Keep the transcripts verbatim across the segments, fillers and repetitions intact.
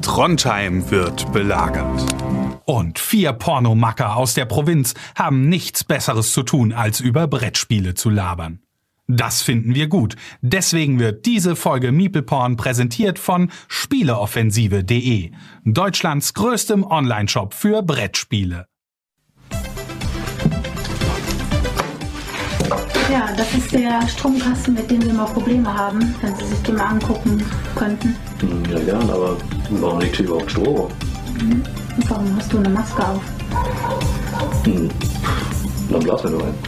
Trondheim wird belagert. Und vier Pornomacker aus der Provinz haben nichts Besseres zu tun, als über Brettspiele zu labern. Das finden wir gut. Deswegen wird diese Folge MeeplePorn präsentiert von Spieleoffensive punkt de, Deutschlands größtem Onlineshop für Brettspiele. Ja, das ist der Stromkasten, mit dem wir immer Probleme haben, wenn Sie sich den mal angucken könnten. Ja, gern, aber warum liegt hier überhaupt Strom? Mhm. Und warum hast du eine Maske auf? Hm. Dann blasen wir nur ein.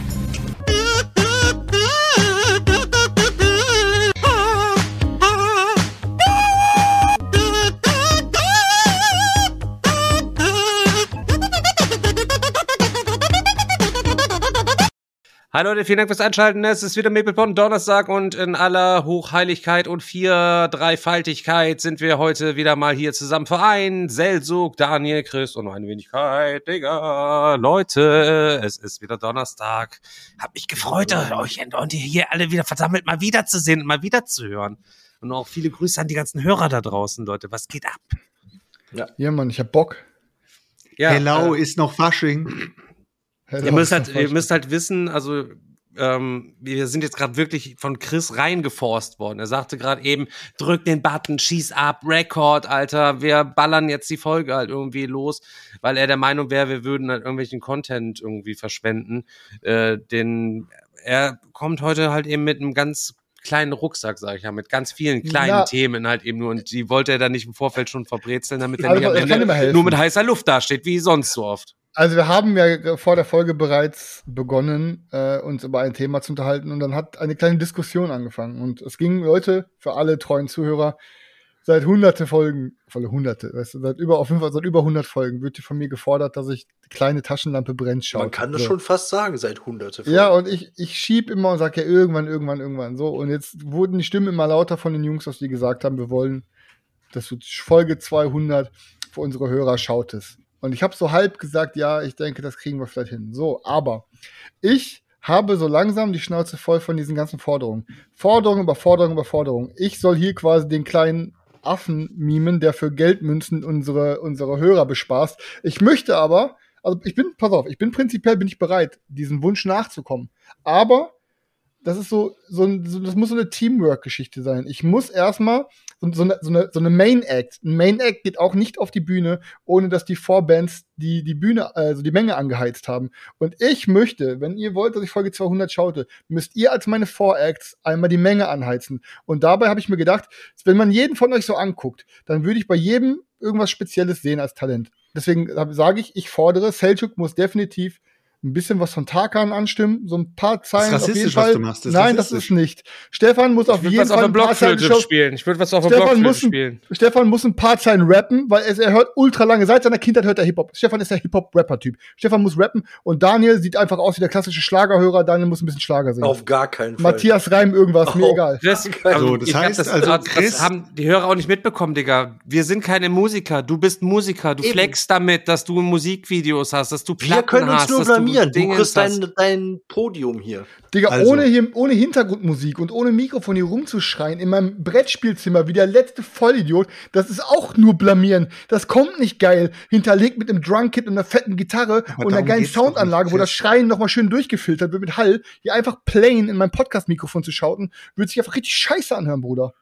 Hi Leute, vielen Dank fürs Einschalten. Es ist wieder MeeplePorn Donnerstag und in aller Hochheiligkeit und vier Dreifaltigkeit sind wir heute wieder mal hier zusammen vereint. Selzuk, Daniel, Chris und noch eine Wenigkeit. Digga, Leute, es ist wieder Donnerstag. Hab mich gefreut, euch und ihr hier alle wieder versammelt mal wiederzusehen und mal wiederzuhören. Und auch viele Grüße an die ganzen Hörer da draußen, Leute. Was geht ab? Ja, ja Mann, ich hab Bock. Ja, Hello, äh, ist noch Fasching. Ihr müsst, halt, ihr müsst halt wissen, also ähm, wir sind jetzt gerade wirklich von Chris reingeforst worden. Er sagte gerade eben, drück den Button, schieß ab, Record, Alter, wir ballern jetzt die Folge halt irgendwie los, weil er der Meinung wäre, wir würden halt irgendwelchen Content irgendwie verschwenden. Äh, den, er kommt heute halt eben mit einem ganz kleinen Rucksack, sag ich ja, mit ganz vielen kleinen ja. Themen halt eben nur, und die wollte er dann nicht im Vorfeld schon verbrezeln, damit er also, nicht am Ende nur mit heißer Luft dasteht, wie sonst so oft. Also wir haben ja vor der Folge bereits begonnen, äh, uns über ein Thema zu unterhalten, und dann hat eine kleine Diskussion angefangen, und es ging, Leute, für alle treuen Zuhörer, seit hunderte Folgen, volle hunderte, weißt du, seit über, auf jeden Fall seit über hundert Folgen wird hier von mir gefordert, dass ich die kleine Taschenlampe brennt schaue. Man kann das so. schon fast sagen, seit hunderte Folgen. Ja, und ich, ich schieb immer und sag ja irgendwann, irgendwann, irgendwann, so, und jetzt wurden die Stimmen immer lauter von den Jungs, dass die gesagt haben, wir wollen, dass du Folge zweihundert für unsere Hörer schautest. Und ich habe so halb gesagt, ja, ich denke, das kriegen wir vielleicht hin. So, aber ich habe so langsam die Schnauze voll von diesen ganzen Forderungen. Forderung über Forderung über Forderung. Ich soll hier quasi den kleinen Affen mimen, der für Geldmünzen unsere, unsere Hörer bespaßt. Ich möchte aber, also ich bin, pass auf, ich bin prinzipiell bin ich bereit, diesem Wunsch nachzukommen. Aber das ist so, so, ein, so das muss so eine Teamwork-Geschichte sein. Ich muss erstmal so, so, eine, so, eine, so eine Main-Act. Ein Main-Act geht auch nicht auf die Bühne, ohne dass die Vorbands die, die Bühne, also die Menge angeheizt haben. Und ich möchte, wenn ihr wollt, dass ich Folge zweihundert schaute, müsst ihr als meine Voracts einmal die Menge anheizen. Und dabei habe ich mir gedacht, wenn man jeden von euch so anguckt, dann würde ich bei jedem irgendwas Spezielles sehen als Talent. Deswegen sage ich, ich fordere, Selçuk muss definitiv ein bisschen was von Tarkan anstimmen, so ein paar Zeilen das ist auf jeden was Fall. Du machst. Das Nein, das ist nicht. Stefan muss auf jeden Fall ein paar Zeilen spielen. Ich würde was auf der Blockflöte spielen. Stefan muss ein paar Zeilen rappen, weil er, er hört ultra lange, seit seiner Kindheit hört er Hip-Hop. Stefan ist der Hip-Hop-Rapper-Typ. Stefan muss rappen, und Daniel sieht einfach aus wie der klassische Schlagerhörer. Daniel muss ein bisschen Schlager singen. Auf gar keinen Fall. Matthias Reim irgendwas, oh, mir egal. Das, also, das heißt, das, also das, Chris, das haben die Hörer auch nicht mitbekommen, Digga. Wir sind keine Musiker. Du bist Musiker. Du Eben. flexst damit, dass du Musikvideos hast, dass du Platten hast. Wir können uns hast, nur blamieren. Du kriegst dein, hast. dein Podium hier. Digga, also. ohne, hier, ohne Hintergrundmusik und ohne Mikrofon hier rumzuschreien in meinem Brettspielzimmer wie der letzte Vollidiot, das ist auch nur blamieren. Das kommt nicht geil. Hinterlegt mit einem Drumkit und einer fetten Gitarre Aber und einer geilen Soundanlage, nicht, wo das Schreien nochmal schön durchgefiltert wird mit Hall, hier einfach plain in mein Podcast-Mikrofon zu schauten, würde sich einfach richtig scheiße anhören, Bruder.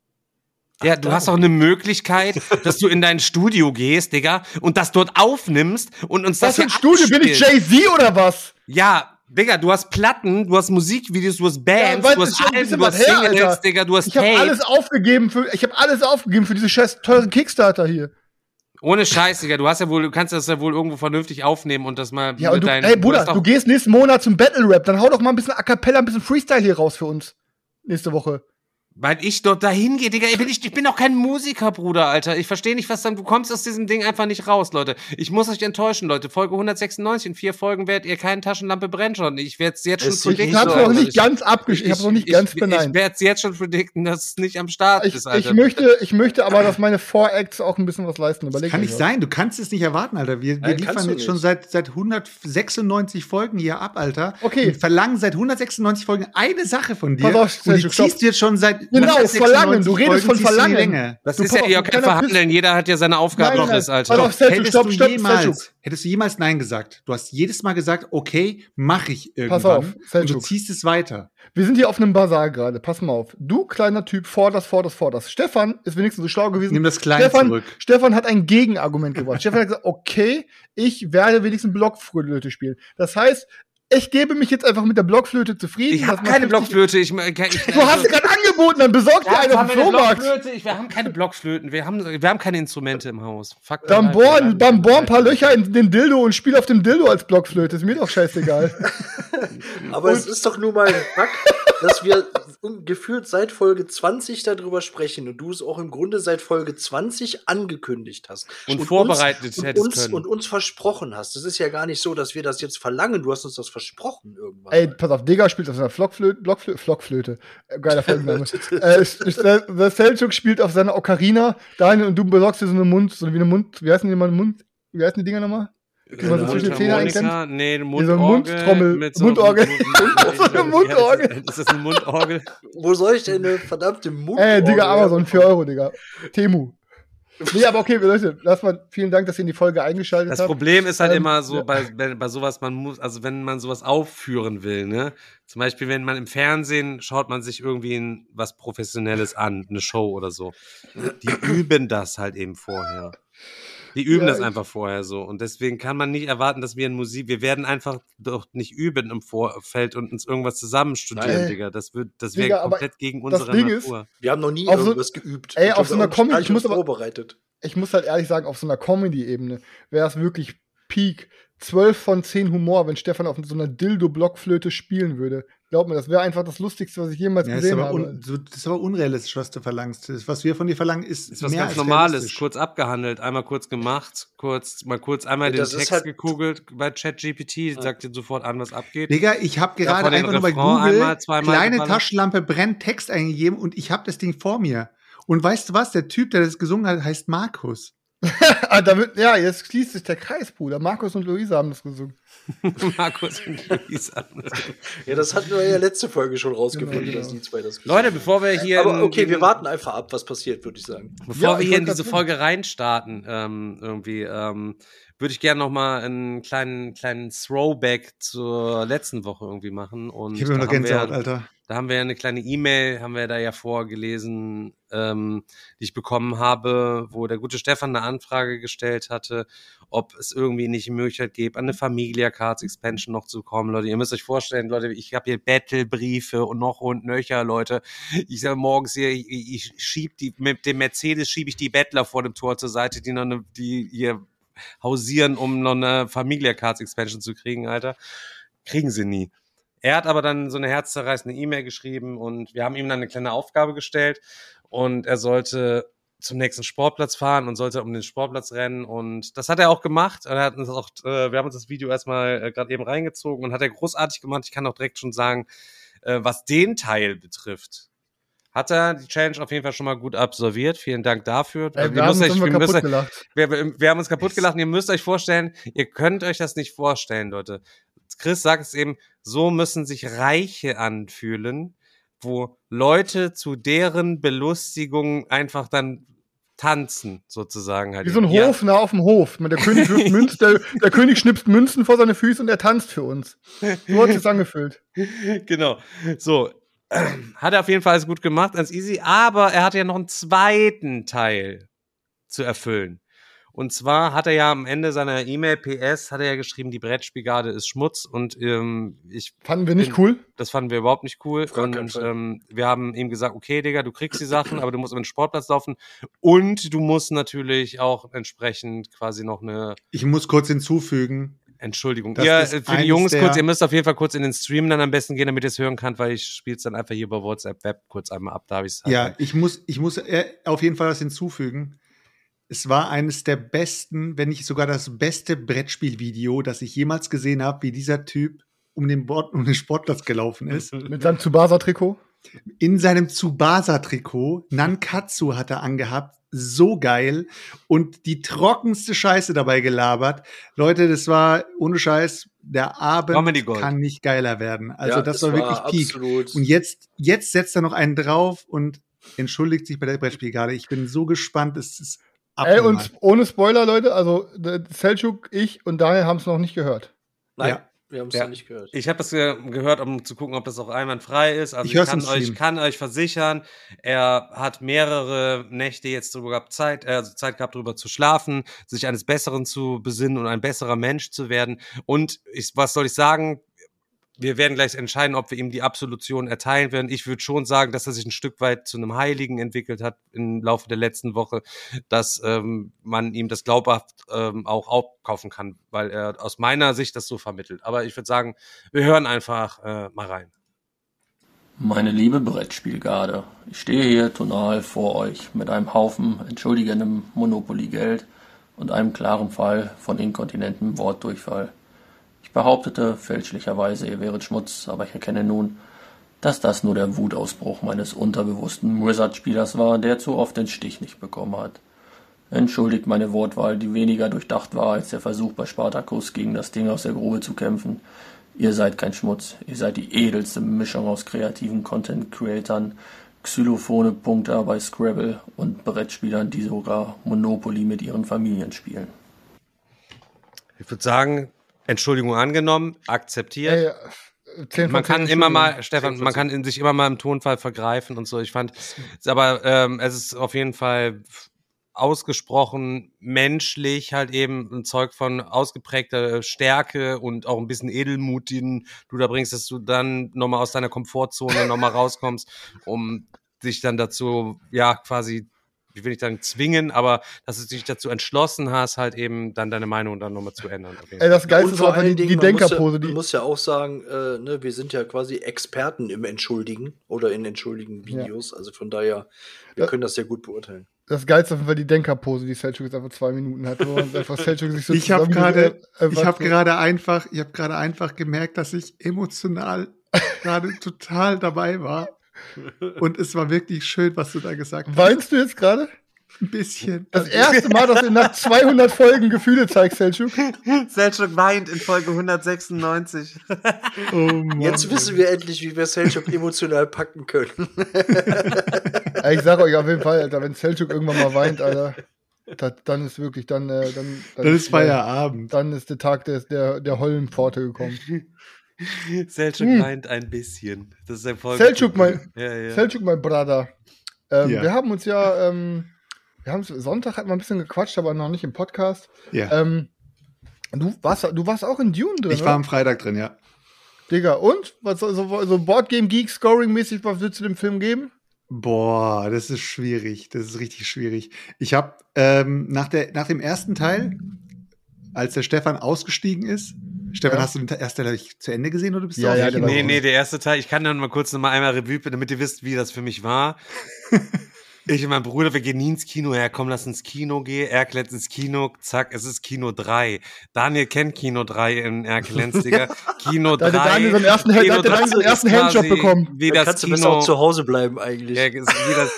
Ja, du hast auch eine Möglichkeit, dass du in dein Studio gehst, Digga, und das dort aufnimmst und uns das Was für ein Studio? Bin ich Jay-Z oder was? Ja, Digga, du hast Platten, du hast Musikvideos, du hast Bands, ja, du hast Alben, du hast her, Singles, Alter. Digga, du hast Ich habe alles aufgegeben für, ich habe alles aufgegeben für diese scheiß teuren Kickstarter hier. Ohne Scheiß, Digga, du hast ja wohl, du kannst das ja wohl irgendwo vernünftig aufnehmen und das mal ja, mit und du, deinen... Ey, Bruder, du gehst nächsten Monat zum Battle Rap, dann hau doch mal ein bisschen A Cappella, ein bisschen Freestyle hier raus für uns. Nächste Woche. Weil ich dort dahin gehe, Digga, ich bin, ich, ich bin doch kein Musiker, Bruder, Alter. Ich verstehe nicht, was dann, du kommst aus diesem Ding einfach nicht raus, Leute. Ich muss euch enttäuschen, Leute. Folge hundertsechsundneunzig, in vier Folgen werdet ihr keine Taschenlampe brennen schon. Ich werde es jetzt schon predikten. Ich hab's noch nicht ganz abgesch... Ich hab's noch nicht ich, ganz ich, beneint. Ich werde es jetzt schon predikten, dass es nicht am Start ich, ist, Alter. Ich möchte, ich möchte aber, dass meine Voracts auch ein bisschen was leisten. Überleg das kann nicht was. sein. Du kannst es nicht erwarten, Alter. Wir, wir Nein, liefern jetzt schon seit, seit hundertsechsundneunzig Folgen hier ab, Alter. Okay. Und verlangen seit hundertsechsundneunzig Folgen eine Sache von dir. Pass auf, und die stopp. ziehst du jetzt schon seit Genau, verlangen. Du redest von verlangen. Länge. Das Du, ist ja pass hier auf, kein keiner Verhandeln. Jeder hat ja seine Aufgabe, Nein, nein, Chris, Alter. pass auf, Selchuk, Hättest, stopp, du stopp, jemals, Selchuk. hättest du jemals Nein gesagt? Du hast jedes Mal gesagt, okay, mach ich irgendwann. Pass auf, und du Selchuk. ziehst es weiter. Wir sind hier auf einem Bazar gerade. Pass mal auf. Du, kleiner Typ, forderst, forderst, forderst. Stefan ist wenigstens so schlau gewesen. Nimm das Klein Stefan, zurück. Stefan hat ein Gegenargument gebracht. Stefan hat gesagt, okay, ich werde wenigstens Blockflöte spielen. Das heißt, ich gebe mich jetzt einfach mit der Blockflöte zufrieden. Ich habe dass man keine fünfzig Blockflöte. Ich, ich, ich, Du hast sie gerade angeboten, dann besorg dir eine auf dem Flohmarkt. Ich, wir haben keine Blockflöten. Wir haben, wir haben keine Instrumente im Haus. Fuck. Dann bohren, dann bohren ein paar Löcher in den Dildo und spiel auf dem Dildo als Blockflöte. Ist mir doch scheißegal. Aber es ist doch nur mal ein Fakt, dass wir gefühlt seit Folge zwanzig darüber sprechen und du es auch im Grunde seit Folge zwanzig angekündigt hast. Und vorbereitet uns, und hättest uns, können. Und uns versprochen hast. Es ist ja gar nicht so, dass wir das jetzt verlangen. Du hast uns das versprochen irgendwann. Ey, pass auf, Digga spielt auf seiner Blockflöte, Blockflöte, Blockflöte. Äh, geiler Folgenname. äh, der Selchuk spielt auf seiner Ocarina, Daniel, und du besorgst dir so eine Mund, so wie eine Mund, wie heißen die mal Mund, wie heißen die Dinger nochmal? Die man so zwischen den Zähnen einklemmt? Nee, eine Wie so eine Mundorgel. Mundtrommel, mit so Mundorgel. so eine Mundorgel. Ist das eine Mundorgel? Wo soll ich denn eine verdammte Mund? Ey, Digga, Amazon, vier Euro, Digga. Temu. Nee, aber okay, Leute, lass mal, vielen Dank, dass ihr in die Folge eingeschaltet Das habt. Problem ist halt Ähm, immer so, ja. bei, bei, bei sowas, man muss, also wenn man sowas aufführen will, ne? Zum Beispiel, wenn man im Fernsehen schaut man sich irgendwie ein, was Professionelles an, eine Show oder so. Die üben das halt eben vorher. Die üben Ja, das ich- einfach vorher so. Und deswegen kann man nicht erwarten, dass wir in Musik, wir werden einfach doch nicht üben im Vorfeld und uns irgendwas zusammen studieren, Nein. Digga. Das wird, das Digga, wäre aber komplett gegen das unsere Ding ist, Natur. Wir haben noch nie Auf so- irgendwas geübt. Ey, Ich auf glaub, so wir einer haben uns Comedy- gar ich nicht muss aber- vorbereitet. Ich muss halt ehrlich sagen, auf so einer Comedy-Ebene wäre es wirklich Peak. zwölf von zehn Humor, wenn Stefan auf so einer Dildo-Blockflöte spielen würde. Glaub mir, das wäre einfach das Lustigste, was ich jemals Ja, ist gesehen aber habe. un, so- das ist aber unrealistisch, was du verlangst. Das, was wir von dir verlangen, ist, Ist was mehr ganz als Normales, realistisch. kurz abgehandelt, einmal kurz gemacht, kurz, mal kurz einmal Ja, den das ist Text halt- gegoogelt bei ChatGPT, sagt dir sofort an, was abgeht. Digga, ich habe Ja, gerade vor den einfach nur bei Refrain Google einmal, zweimal kleine geballert. Taschenlampe brennt Text eingegeben und ich habe das Ding vor mir. Und weißt du was? Der Typ, der das gesungen hat, heißt Markus. Ah, da wird, ja, jetzt schließt sich der Kreis, Bruder. Markus und Luisa haben das gesungen. Markus und Luisa. Ja, das hatten wir ja letzte Folge schon rausgefunden, Genau, genau. dass die zwei das Leute, bevor wir hier. Aber okay, in, wir warten einfach ab, was passiert, würde ich sagen. Bevor Ja, wir ich hier in wollte diese grad Folge reinstarten, ähm, irgendwie, ähm, würde ich gerne noch mal einen kleinen, kleinen Throwback zur letzten Woche irgendwie machen. Und Ich habe immer da noch haben wir- Gänsehaut, Alter. Da haben wir ja eine kleine E-Mail, haben wir da ja vorgelesen, ähm, die ich bekommen habe, wo der gute Stefan eine Anfrage gestellt hatte, ob es irgendwie nicht die Möglichkeit gäbe, an eine Familia Cards Expansion noch zu kommen. Leute, ihr müsst euch vorstellen, Leute, ich habe hier Battle-Briefe und noch und nöcher, Leute. Ich sage morgens hier, ich, ich schieb die, mit dem Mercedes schiebe ich die Bettler vor dem Tor zur Seite, die noch eine, die hier hausieren, um noch eine Familia Cards Expansion zu kriegen, Alter. Kriegen sie nie. Er hat aber dann so eine herzzerreißende E-Mail geschrieben und wir haben ihm dann eine kleine Aufgabe gestellt und er sollte zum nächsten Sportplatz fahren und sollte um den Sportplatz rennen und das hat er auch gemacht. Er hat uns auch, äh, wir haben uns das Video erstmal äh, gerade eben reingezogen und hat er großartig gemacht. Ich kann auch direkt schon sagen, äh, was den Teil betrifft, hat er die Challenge auf jeden Fall schon mal gut absolviert. Vielen Dank dafür. Ey, Also, wir ihr haben müsst uns euch- immer wir müsst kaputt euch- gelacht. wir, wir, wir haben uns kaputt gelacht und ihr müsst euch vorstellen, ihr könnt euch das nicht vorstellen, Leute. Chris sagt es eben, so müssen sich Reiche anfühlen, wo Leute zu deren Belustigung einfach dann tanzen, sozusagen halt. Wie so ein Ja, Hof nah auf dem Hof. Der König wirft Münzen, der, der König schnipst Münzen vor seine Füße und er tanzt für uns. So hat es angefühlt. Genau. So. Hat er auf jeden Fall alles gut gemacht, ganz easy, aber er hatte ja noch einen zweiten Teil zu erfüllen. Und zwar hat er ja am Ende seiner E-Mail P S hat er ja geschrieben, die Brettspielgarde ist Schmutz und ähm, ich Fanden wir nicht cool. das fanden wir überhaupt nicht cool. gar keinen Und Fall. ähm, wir haben ihm gesagt, okay, Digga, du kriegst die Sachen, aber du musst über den Sportplatz laufen. Und du musst natürlich auch entsprechend quasi noch eine Ich muss kurz hinzufügen, Entschuldigung. Das Ihr, ist für die eines Jungs der- kurz, ihr müsst auf jeden Fall kurz in den Stream dann am besten gehen, damit ihr es hören könnt, weil ich spiele es dann einfach hier über WhatsApp Web kurz einmal ab. Da habe ich es ja, ich muss, ich muss äh, auf jeden Fall was hinzufügen. Es war eines der besten, wenn nicht sogar das beste Brettspielvideo, das ich jemals gesehen habe, wie dieser Typ um den, Bord, um den Sportplatz gelaufen ist. Mit seinem Tsubasa-Trikot. In seinem Tsubasa-Trikot, Nankatsu hat er angehabt, so geil und die trockenste Scheiße dabei gelabert. Leute, das war ohne Scheiß, der Comedy Abend Gold. kann nicht geiler werden. Also Ja, das es war wirklich war Peak. absolut- Und jetzt, jetzt setzt er noch einen drauf und entschuldigt sich bei der Brettspielgarde. Ich bin so gespannt, es ist Ey, abnormal. und ohne Spoiler, Leute, also Selçuk, ich und Daniel haben es noch nicht gehört. Nein, Ja. wir haben es Ja. noch nicht gehört. Ich habe das ge gehört, um zu gucken, ob das auch einwandfrei ist. Also Ich ich, hör's kann im euch, Stream. kann euch versichern, er hat mehrere Nächte jetzt drüber gehabt, Zeit, äh, also Zeit gehabt, drüber zu schlafen, sich eines Besseren zu besinnen und ein besserer Mensch zu werden. Und ich, was soll ich sagen? Wir werden gleich entscheiden, ob wir ihm die Absolution erteilen werden. Ich würde schon sagen, dass er sich ein Stück weit zu einem Heiligen entwickelt hat im Laufe der letzten Woche, dass ähm, man ihm das glaubhaft ähm, auch aufkaufen kann, weil er aus meiner Sicht das so vermittelt. Aber ich würde sagen, wir hören einfach äh, mal rein. Meine liebe Brettspielgarde, ich stehe hier tonal vor euch mit einem Haufen entschuldigendem Monopoly-Geld und einem klaren Fall von inkontinentem Wortdurchfall. Ich behauptete fälschlicherweise, ihr wäret Schmutz, aber ich erkenne nun, dass das nur der Wutausbruch meines unterbewussten Wizard-Spielers war, der zu oft den Stich nicht bekommen hat. Entschuldigt meine Wortwahl, die weniger durchdacht war als der Versuch bei Spartacus gegen das Ding aus der Grube zu kämpfen. Ihr seid kein Schmutz, ihr seid die edelste Mischung aus kreativen Content-Creatern, Xylophone-Punkter bei Scrabble und Brettspielern, die sogar Monopoly mit ihren Familien spielen. Ich würde sagen, Entschuldigung angenommen, akzeptiert. Ey, zehn von Man kann zehn immer mal, Entschuldigungen. Stefan, man kann in sich immer mal im Tonfall vergreifen und so. Ich fand, aber ähm, es ist auf jeden Fall ausgesprochen menschlich, halt eben ein Zeug von ausgeprägter Stärke und auch ein bisschen Edelmut, den du da bringst, dass du dann nochmal aus deiner Komfortzone nochmal rauskommst, um dich dann dazu, ja, quasi, ich will nicht sagen zwingen, aber dass du dich dazu entschlossen hast, halt eben dann deine Meinung dann nochmal zu ändern. Auf jeden Ey, Fall. das Geilste Und ist vor einfach allen die, Dingen, die man muss ja, Denkerpose. man Die, muss ja auch sagen, äh, ne, wir sind ja quasi Experten im Entschuldigen oder in entschuldigen Videos. Also von daher, wir Ja. können das ja gut beurteilen. das Geilste ist auf jeden Fall die Denkerpose, die Selçuk jetzt einfach zwei Minuten hat, wo man einfach Selçuk sich so Ich habe zusammen- gerade, äh, ich was habe so- gerade einfach, ich habe gerade einfach gemerkt, dass ich emotional gerade total dabei war. Und es war wirklich schön, was du da gesagt hast. Weinst du jetzt gerade? Ein bisschen. Das erste Mal, dass du nach zweihundert Folgen Gefühle zeigst, Selçuk. Selçuk weint in Folge hundertsechsundneunzig. Oh Mann. Jetzt wissen wir endlich, wie wir Selçuk emotional packen können. Ja, ich sag euch auf jeden Fall, Alter, wenn Selçuk irgendwann mal weint, Alter, das, dann ist wirklich, dann, äh, dann, dann Das ist Feierabend. Dann ist der Tag des, der, der Höllenpforte gekommen. Selçuk Hm. weint ein bisschen. Das ist ein Folge. Selçuk, mein, Ja, ja. Selçuk, mein Bruder. Ähm, Ja. Wir haben uns ja, ähm, wir haben Sonntag hatten wir ein bisschen gequatscht, aber noch nicht im Podcast. Ja. Ähm, du, warst, du warst auch in Dune drin, Ich war oder? am Freitag drin, ja. Digga, und? Was, so, so Boardgame Geek Scoring-mäßig, was würdest du dem Film geben? Boah, das ist schwierig. Das ist richtig schwierig. Ich habe ähm, nach, der, nach dem ersten Teil, als der Stefan ausgestiegen ist, Stefan, Ja. hast du den ersten Teil zu Ende gesehen oder bist du Ja, auch ja, nicht der in war Nee, der- nee, der erste Teil, ich kann dann mal kurz noch mal einmal Revue, damit ihr wisst, wie das für mich war. Ich und mein Bruder, wir gehen nie ins Kino, ja, komm, lass ins Kino gehen. Erklenz ins Kino, zack, es ist Kino drei. Daniel kennt Kino drei in Erklenz, Digga. Kino Da drei. hat der Daniel so einen ersten, da Kino hat der Daniel so einen drei ersten ist Handjob quasi bekommen. Wie Da das kannst du Kino, besser auch zu Hause bleiben eigentlich. ja, ist wie das,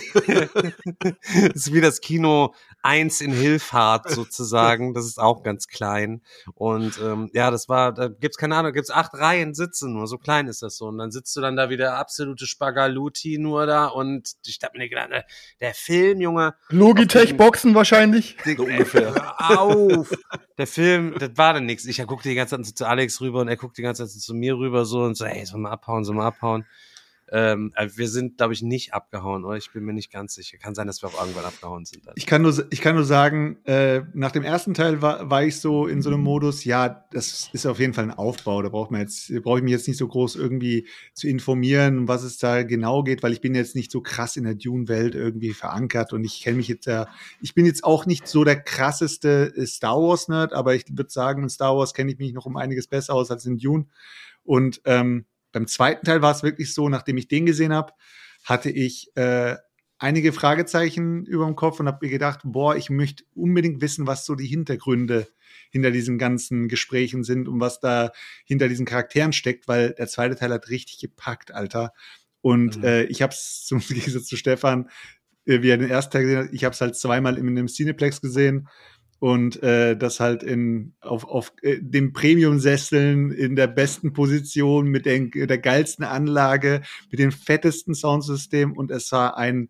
ist wie das Kino eins in Hilfhart sozusagen. Das ist auch ganz klein. Und ähm, ja, das war, da gibt's keine Ahnung, gibt's acht Reihen Sitze nur, so klein ist das so. Und dann sitzt du dann da wie der absolute Spagaluti nur da und ich hab mir gedacht, der, der Film, Junge, Logitech Boxen wahrscheinlich. So ungefähr. hör auf! Der Film, das war dann nichts. Ich guckte die ganze Zeit so zu Alex rüber und er guckt die ganze Zeit so zu mir rüber so und so, ey, soll mal abhauen, soll mal abhauen. Ähm, also wir sind, glaube ich, nicht abgehauen, oder? Ich bin mir nicht ganz sicher. Kann sein, dass wir auch irgendwann abgehauen sind. Also. Ich kann nur, ich kann nur sagen, äh, nach dem ersten Teil war, war ich so in so einem Modus, ja, das ist auf jeden Fall ein Aufbau. Da braucht man jetzt, brauche ich mich jetzt nicht so groß irgendwie zu informieren, um was es da genau geht, weil ich bin jetzt nicht so krass in der Dune-Welt irgendwie verankert und ich kenne mich jetzt ja, ich bin jetzt auch nicht so der krasseste Star Wars-Nerd, aber ich würde sagen, in Star Wars kenne ich mich noch um einiges besser aus als in Dune. Und ähm, beim zweiten Teil war es wirklich so, nachdem ich den gesehen habe, hatte ich äh, einige Fragezeichen über dem Kopf und habe mir gedacht, boah, ich möchte unbedingt wissen, was so die Hintergründe hinter diesen ganzen Gesprächen sind und was da hinter diesen Charakteren steckt, weil der zweite Teil hat richtig gepackt, Alter. Und Mhm. äh, ich habe es zum Gegensatz zu Stefan, äh, wie er den ersten Teil gesehen hat, ich habe es halt zweimal in einem Cineplex gesehen. und äh, das halt in auf, auf äh, dem Premium-Sesseln in der besten Position mit der, der geilsten Anlage, mit dem fettesten Soundsystem und es war ein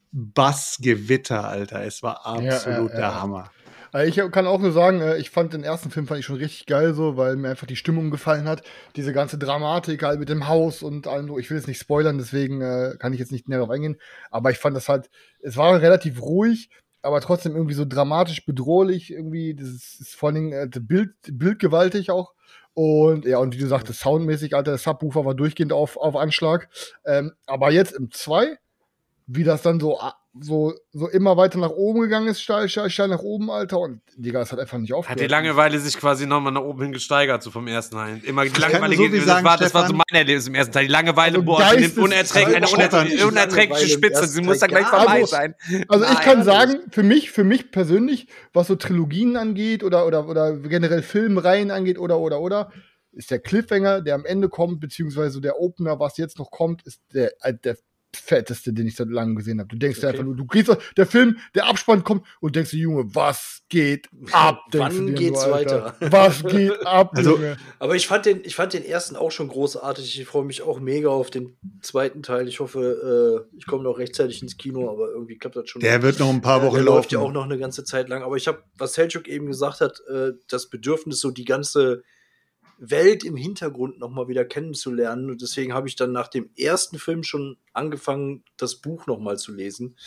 Bassgewitter, Alter. Es war absolut Ja, ja, der ja. Hammer. Ich kann auch nur sagen, ich fand den ersten Film fand ich schon richtig geil so, weil mir einfach die Stimmung gefallen hat. Diese ganze Dramatik halt mit dem Haus und allem so. Ich will jetzt nicht spoilern, deswegen äh, kann ich jetzt nicht näher darauf eingehen. Aber ich fand das halt, es war relativ ruhig, aber trotzdem irgendwie so dramatisch bedrohlich. Irgendwie, das ist, ist vor allem äh, Bild, bildgewaltig auch. Und ja, und wie du sagtest, soundmäßig, Alter, der Subwoofer war durchgehend auf, auf Anschlag. Ähm, aber jetzt im zwei, wie das dann so so, so immer weiter nach oben gegangen ist, steil, steil, steil nach oben, Alter, und Digga, es hat einfach nicht aufgehört. Hat die Langeweile sich quasi nochmal nach oben hin gesteigert, so vom ersten Teil. Immer die Ich Langeweile kann so geht, viel das, sagen, war, das war so Stefan. mein Erlebnis im ersten Teil. Die Langeweile, Also boah, die nimmt Geistes- unerträglich, eine Also unerträgliche, Stefan, unerträgliche die Langeweile im Spitze. Sie ersten muss dann Teil gleich gar vorbei nicht. sein. Also ich Nein. kann sagen, für mich, für mich persönlich, was so Trilogien angeht oder, oder, oder generell Filmreihen angeht oder, oder, oder, ist der Cliffhanger, der am Ende kommt, beziehungsweise der Opener, was jetzt noch kommt, ist der, äh, der fetteste, den ich seit langem gesehen habe. Du denkst dir Okay. einfach nur, du kriegst der Film, der Abspann kommt und denkst dir, Junge, was geht ab? denkst du Wann dir geht's so, Alter. weiter? Was geht ab, Also- Junge? Aber ich fand den, ich fand den ersten auch schon großartig. Ich freue mich auch mega auf den zweiten Teil. Ich hoffe, äh, ich komme noch rechtzeitig ins Kino, aber irgendwie klappt das schon. Der wird noch ein paar Äh, Wochen der läuft ja laufen. auch noch eine ganze Zeit lang. Aber ich habe, was Selçuk eben gesagt hat, äh, das Bedürfnis, so die ganze Welt im Hintergrund noch mal wieder kennenzulernen. Und deswegen habe ich dann nach dem ersten Film schon angefangen, das Buch noch mal zu lesen.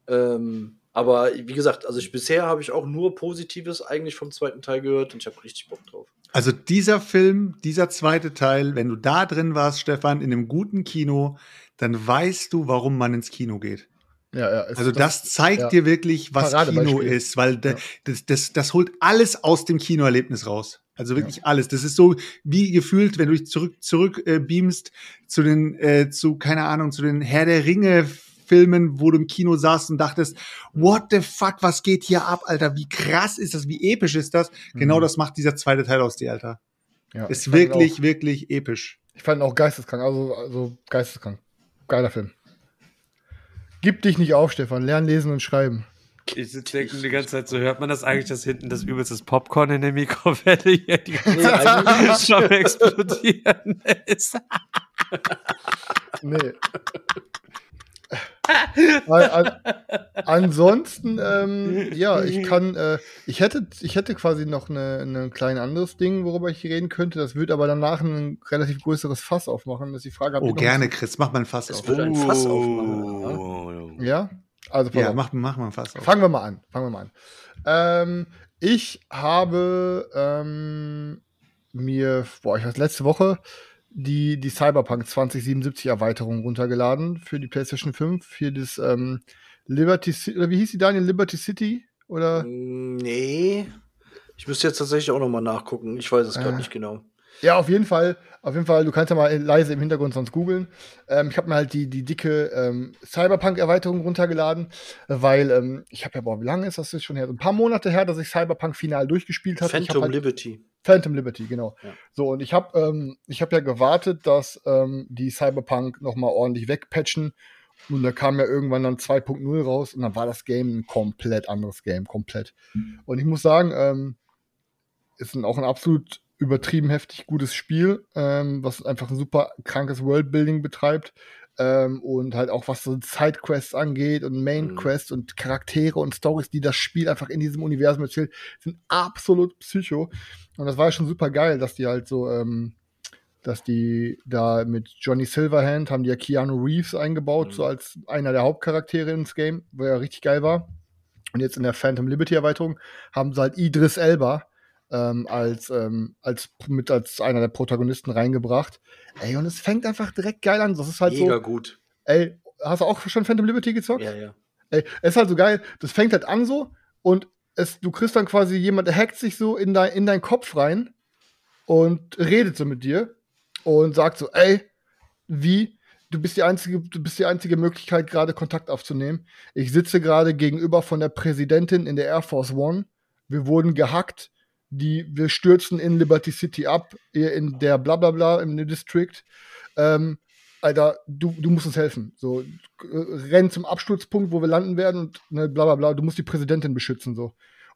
Ähm, aber wie gesagt, also ich, bisher habe ich auch nur Positives eigentlich vom zweiten Teil gehört und ich habe richtig Bock drauf. Also dieser Film, dieser zweite Teil, wenn du da drin warst, Stefan, in einem guten Kino, dann weißt du, warum man ins Kino geht. Ja, ja, ist Also das zeigt ja. dir wirklich, was Paradebeispiel. Kino ist, weil da- Ja. das, das, das holt alles aus dem Kinoerlebnis raus. Also wirklich alles. Das ist so wie gefühlt, wenn du dich zurück zurück äh, beamst zu den äh, zu keine Ahnung zu den Herr der Ringe Filmen, wo du im Kino saßt und dachtest, what the fuck, was geht hier ab, Alter? Wie krass ist das? Wie episch ist das? Mhm. Genau das macht dieser zweite Teil aus dir, Alter. Ja, ich Ist fand wirklich, auch, wirklich episch. ich fand ihn auch geisteskrank, also, also geisteskrank. Geiler Film. Gib dich nicht auf, Stefan. Lern lesen und schreiben. Ich sitze denken die ganze Zeit so, hört man das eigentlich, dass hinten das übelste Popcorn in der Mikrowelle hier die ganze Nee, Zeit eigentlich schon am explodieren ist. Nee. Weil, an, ansonsten, ähm, ja, ich kann, äh, ich hätte, ich hätte quasi noch eine, eine kleine anderes Ding, worüber ich reden könnte. Das wird aber danach ein relativ größeres Fass aufmachen, dass ich frage, habt ihr Oh, noch gerne, ein- Chris, mach mal ein Fass Es auf. wird ein Fass aufmachen. Oh. Ja? Also, pass Ja, auf. mach, mach mal ein Fass auf. Fangen wir mal an. Fangen wir mal an. Ähm, ich habe ähm, mir, boah, ich weiß, letzte Woche die, die Cyberpunk zwanzig siebenundsiebzig Erweiterung runtergeladen für die PlayStation fünf, für das ähm, Liberty City, oder wie hieß die, Daniel? Liberty City? Oder? Nee. Ich müsste jetzt tatsächlich auch noch mal nachgucken. Ich weiß es gerade Äh. nicht genau. Ja, auf jeden Fall. Auf jeden Fall, du kannst ja mal leise im Hintergrund sonst googeln. Ähm, ich habe mir halt die, die dicke ähm, Cyberpunk-Erweiterung runtergeladen, weil ähm, ich habe ja, boah, wie lange ist das jetzt schon her? So ein paar Monate her, dass ich Cyberpunk final durchgespielt habe. Ich hab Phantom halt, Liberty. Phantom Liberty, genau. Ja. So, und ich habe ähm, ich hab ja gewartet, dass ähm, die Cyberpunk noch mal ordentlich wegpatchen. Und da kam ja irgendwann dann zwei Punkt null raus und dann war das Game ein komplett anderes Game, komplett. Und ich muss sagen, ähm, ist ein, auch ein absolut übertrieben heftig gutes Spiel, ähm, was einfach ein super krankes Worldbuilding betreibt. Ähm, und halt auch was so Sidequests angeht und Mainquests mhm. und Charaktere und Stories, die das Spiel einfach in diesem Universum erzählt, sind absolut psycho. Und das war ja schon super geil, dass die halt so, ähm, dass die da mit Johnny Silverhand haben die ja Keanu Reeves eingebaut, mhm. so als einer der Hauptcharaktere ins Game, wo er richtig geil war. Und jetzt in der Phantom Liberty Erweiterung haben sie halt Idris Elba Ähm, als, ähm, als, mit als einer der Protagonisten reingebracht. Ey, und es fängt einfach direkt geil an. Das ist halt Mega so. gut. Ey, hast du auch schon Phantom Liberty gezockt? Ja, ja. Ey, es ist halt so geil. Das fängt halt an so und es, du kriegst dann quasi jemand, der hackt sich so in, dein, in deinen Kopf rein und redet so mit dir und sagt so, ey, wie? Du bist die einzige, du bist die einzige Möglichkeit, gerade Kontakt aufzunehmen. Ich sitze gerade gegenüber von der Präsidentin in der Air Force One. Wir wurden gehackt. Die, wir stürzen in Liberty City ab, in der Blablabla im District. Ähm, Alter, du, du musst uns helfen. So, renn zum Absturzpunkt, wo wir landen werden und ne, blablabla, du musst die Präsidentin beschützen. So.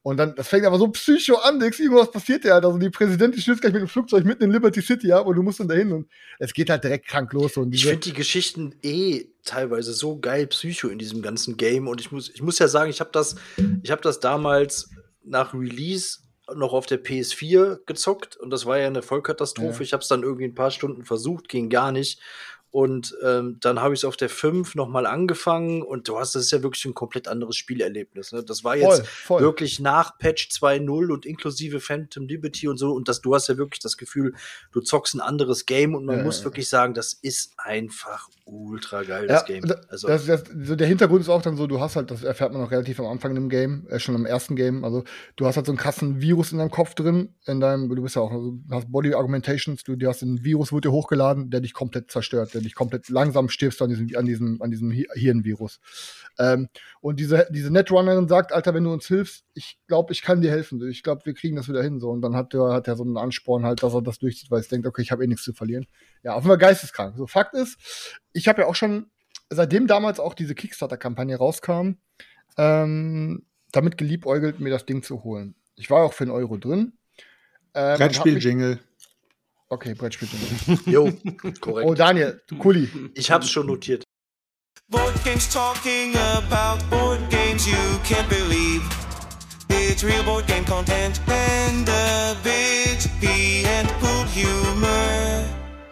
Und dann, das fängt aber so psycho an, denkst du, irgendwas passiert ja halt. Also die Präsidentin stürzt gleich mit dem Flugzeug mitten in Liberty City ab und du musst dann dahin und es geht halt direkt krank los. Und ich finde die Geschichten eh teilweise so geil psycho in diesem ganzen Game und ich muss, ich muss ja sagen, ich habe das, ich habe das damals nach Release noch auf der P S vier gezockt und das war ja eine Vollkatastrophe. Ja. Ich habe es dann irgendwie ein paar Stunden versucht, ging gar nicht. Und ähm, dann habe ich es auf der fünf nochmal angefangen und du hast, das ist ja wirklich ein komplett anderes Spielerlebnis. Ne? Das war jetzt voll, voll. wirklich nach Patch zwei Punkt null und inklusive Phantom Liberty und so. Und das, du hast ja wirklich das Gefühl, du zockst ein anderes Game und man ja, muss ja. wirklich sagen, das ist einfach ultra geil, das ja, Game. Also das, das, so der Hintergrund ist auch dann so, du hast halt, das erfährt man auch relativ am Anfang im Game, äh, schon im ersten Game, also du hast halt so einen krassen Virus in deinem Kopf drin, in deinem, du bist ja auch, also, du hast Body Augmentations, du, du hast ein Virus, wird dir hochgeladen, der dich komplett zerstört, der dich komplett langsam stirbst an diesem, an diesem, an diesem Hirnvirus. Ähm, und diese, diese Netrunnerin sagt, Alter, wenn du uns hilfst, ich glaube, ich kann dir helfen. Ich glaube, wir kriegen das wieder hin. So. Und dann hat er hat er so einen Ansporn halt, dass er das durchzieht, weil er denkt, okay, ich habe eh nichts zu verlieren. Ja, auf jeden Fall geisteskrank. So, Fakt ist, ich habe ja auch schon, seitdem damals auch diese Kickstarter-Kampagne rauskam, ähm, damit geliebäugelt, mir das Ding zu holen. Ich war auch für einen Euro drin. Ähm, Brettspiel-Jingle. Okay, Brettspiel-Jingle. Jo, korrekt. Oh, Daniel, du Kuli. Ich hab's schon notiert. Board games talking about board games you can't believe. It's real board game content and a bit pee and pool humor.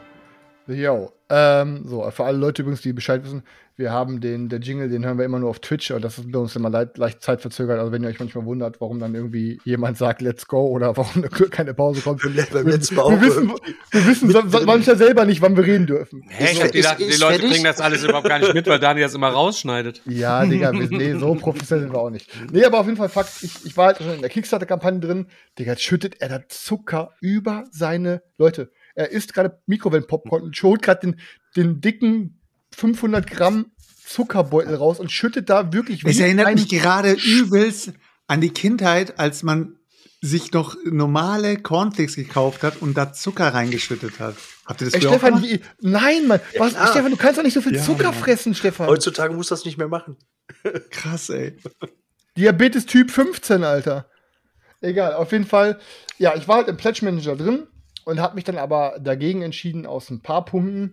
Jo, ähm, so, für alle Leute übrigens, die Bescheid wissen, wir haben den, der Jingle, den hören wir immer nur auf Twitch, und das ist bei uns immer leicht, leicht zeitverzögert, also wenn ihr euch manchmal wundert, warum dann irgendwie jemand sagt, let's go, oder warum keine Pause kommt. Wir, wir, wir wissen, wir wissen so, so, manchmal selber nicht, wann wir reden dürfen. Hä, ich hab gedacht, die Leute kriegen das alles überhaupt gar nicht mit, weil Daniel das immer rausschneidet. Ja, Digga, wir, nee, so professionell sind wir auch nicht. Nee, aber auf jeden Fall Fakt, ich, ich war halt schon in der Kickstarter-Kampagne drin, Digga, jetzt schüttet er da Zucker über seine Leute. Er isst gerade Mikrowellenpopcorn und holt gerade den, den dicken fünfhundert Gramm Zuckerbeutel raus und schüttet da wirklich. Es erinnert mich gerade übelst an die Kindheit, als man sich noch normale Cornflakes gekauft hat und da Zucker reingeschüttet hat. Habt ihr das Ey, früher Stefan, auch wie, nein, Mann. Ja, was, Stefan, du kannst doch nicht so viel ja, Zucker ja. fressen, Stefan. Heutzutage muss das nicht mehr machen. Krass, ey. Diabetes Typ fünfzehn, Alter. Egal, auf jeden Fall. Ja, ich war halt im Pledge Manager drin und habe mich dann aber dagegen entschieden aus ein paar Punkten.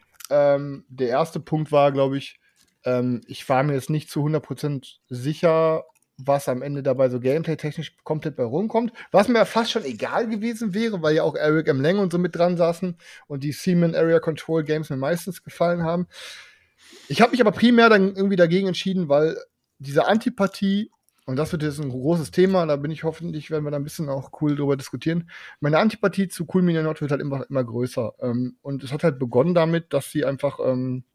Ähm, der erste Punkt war, glaube ich, ähm, ich war mir jetzt nicht zu hundert Prozent sicher, was am Ende dabei so gameplay-technisch komplett bei rumkommt. Was mir fast schon egal gewesen wäre, weil ja auch Eric M. Lang und so mit dran saßen und die Seaman Area Control Games mir meistens gefallen haben. Ich habe mich aber primär dann irgendwie dagegen entschieden, weil diese Antipathie, und das wird jetzt ein großes Thema, da bin ich hoffentlich, werden wir da ein bisschen auch cool drüber diskutieren. Meine Antipathie zu Cool Mini Nord wird halt immer, immer größer. Ähm, und es hat halt begonnen damit, dass sie einfach ähm,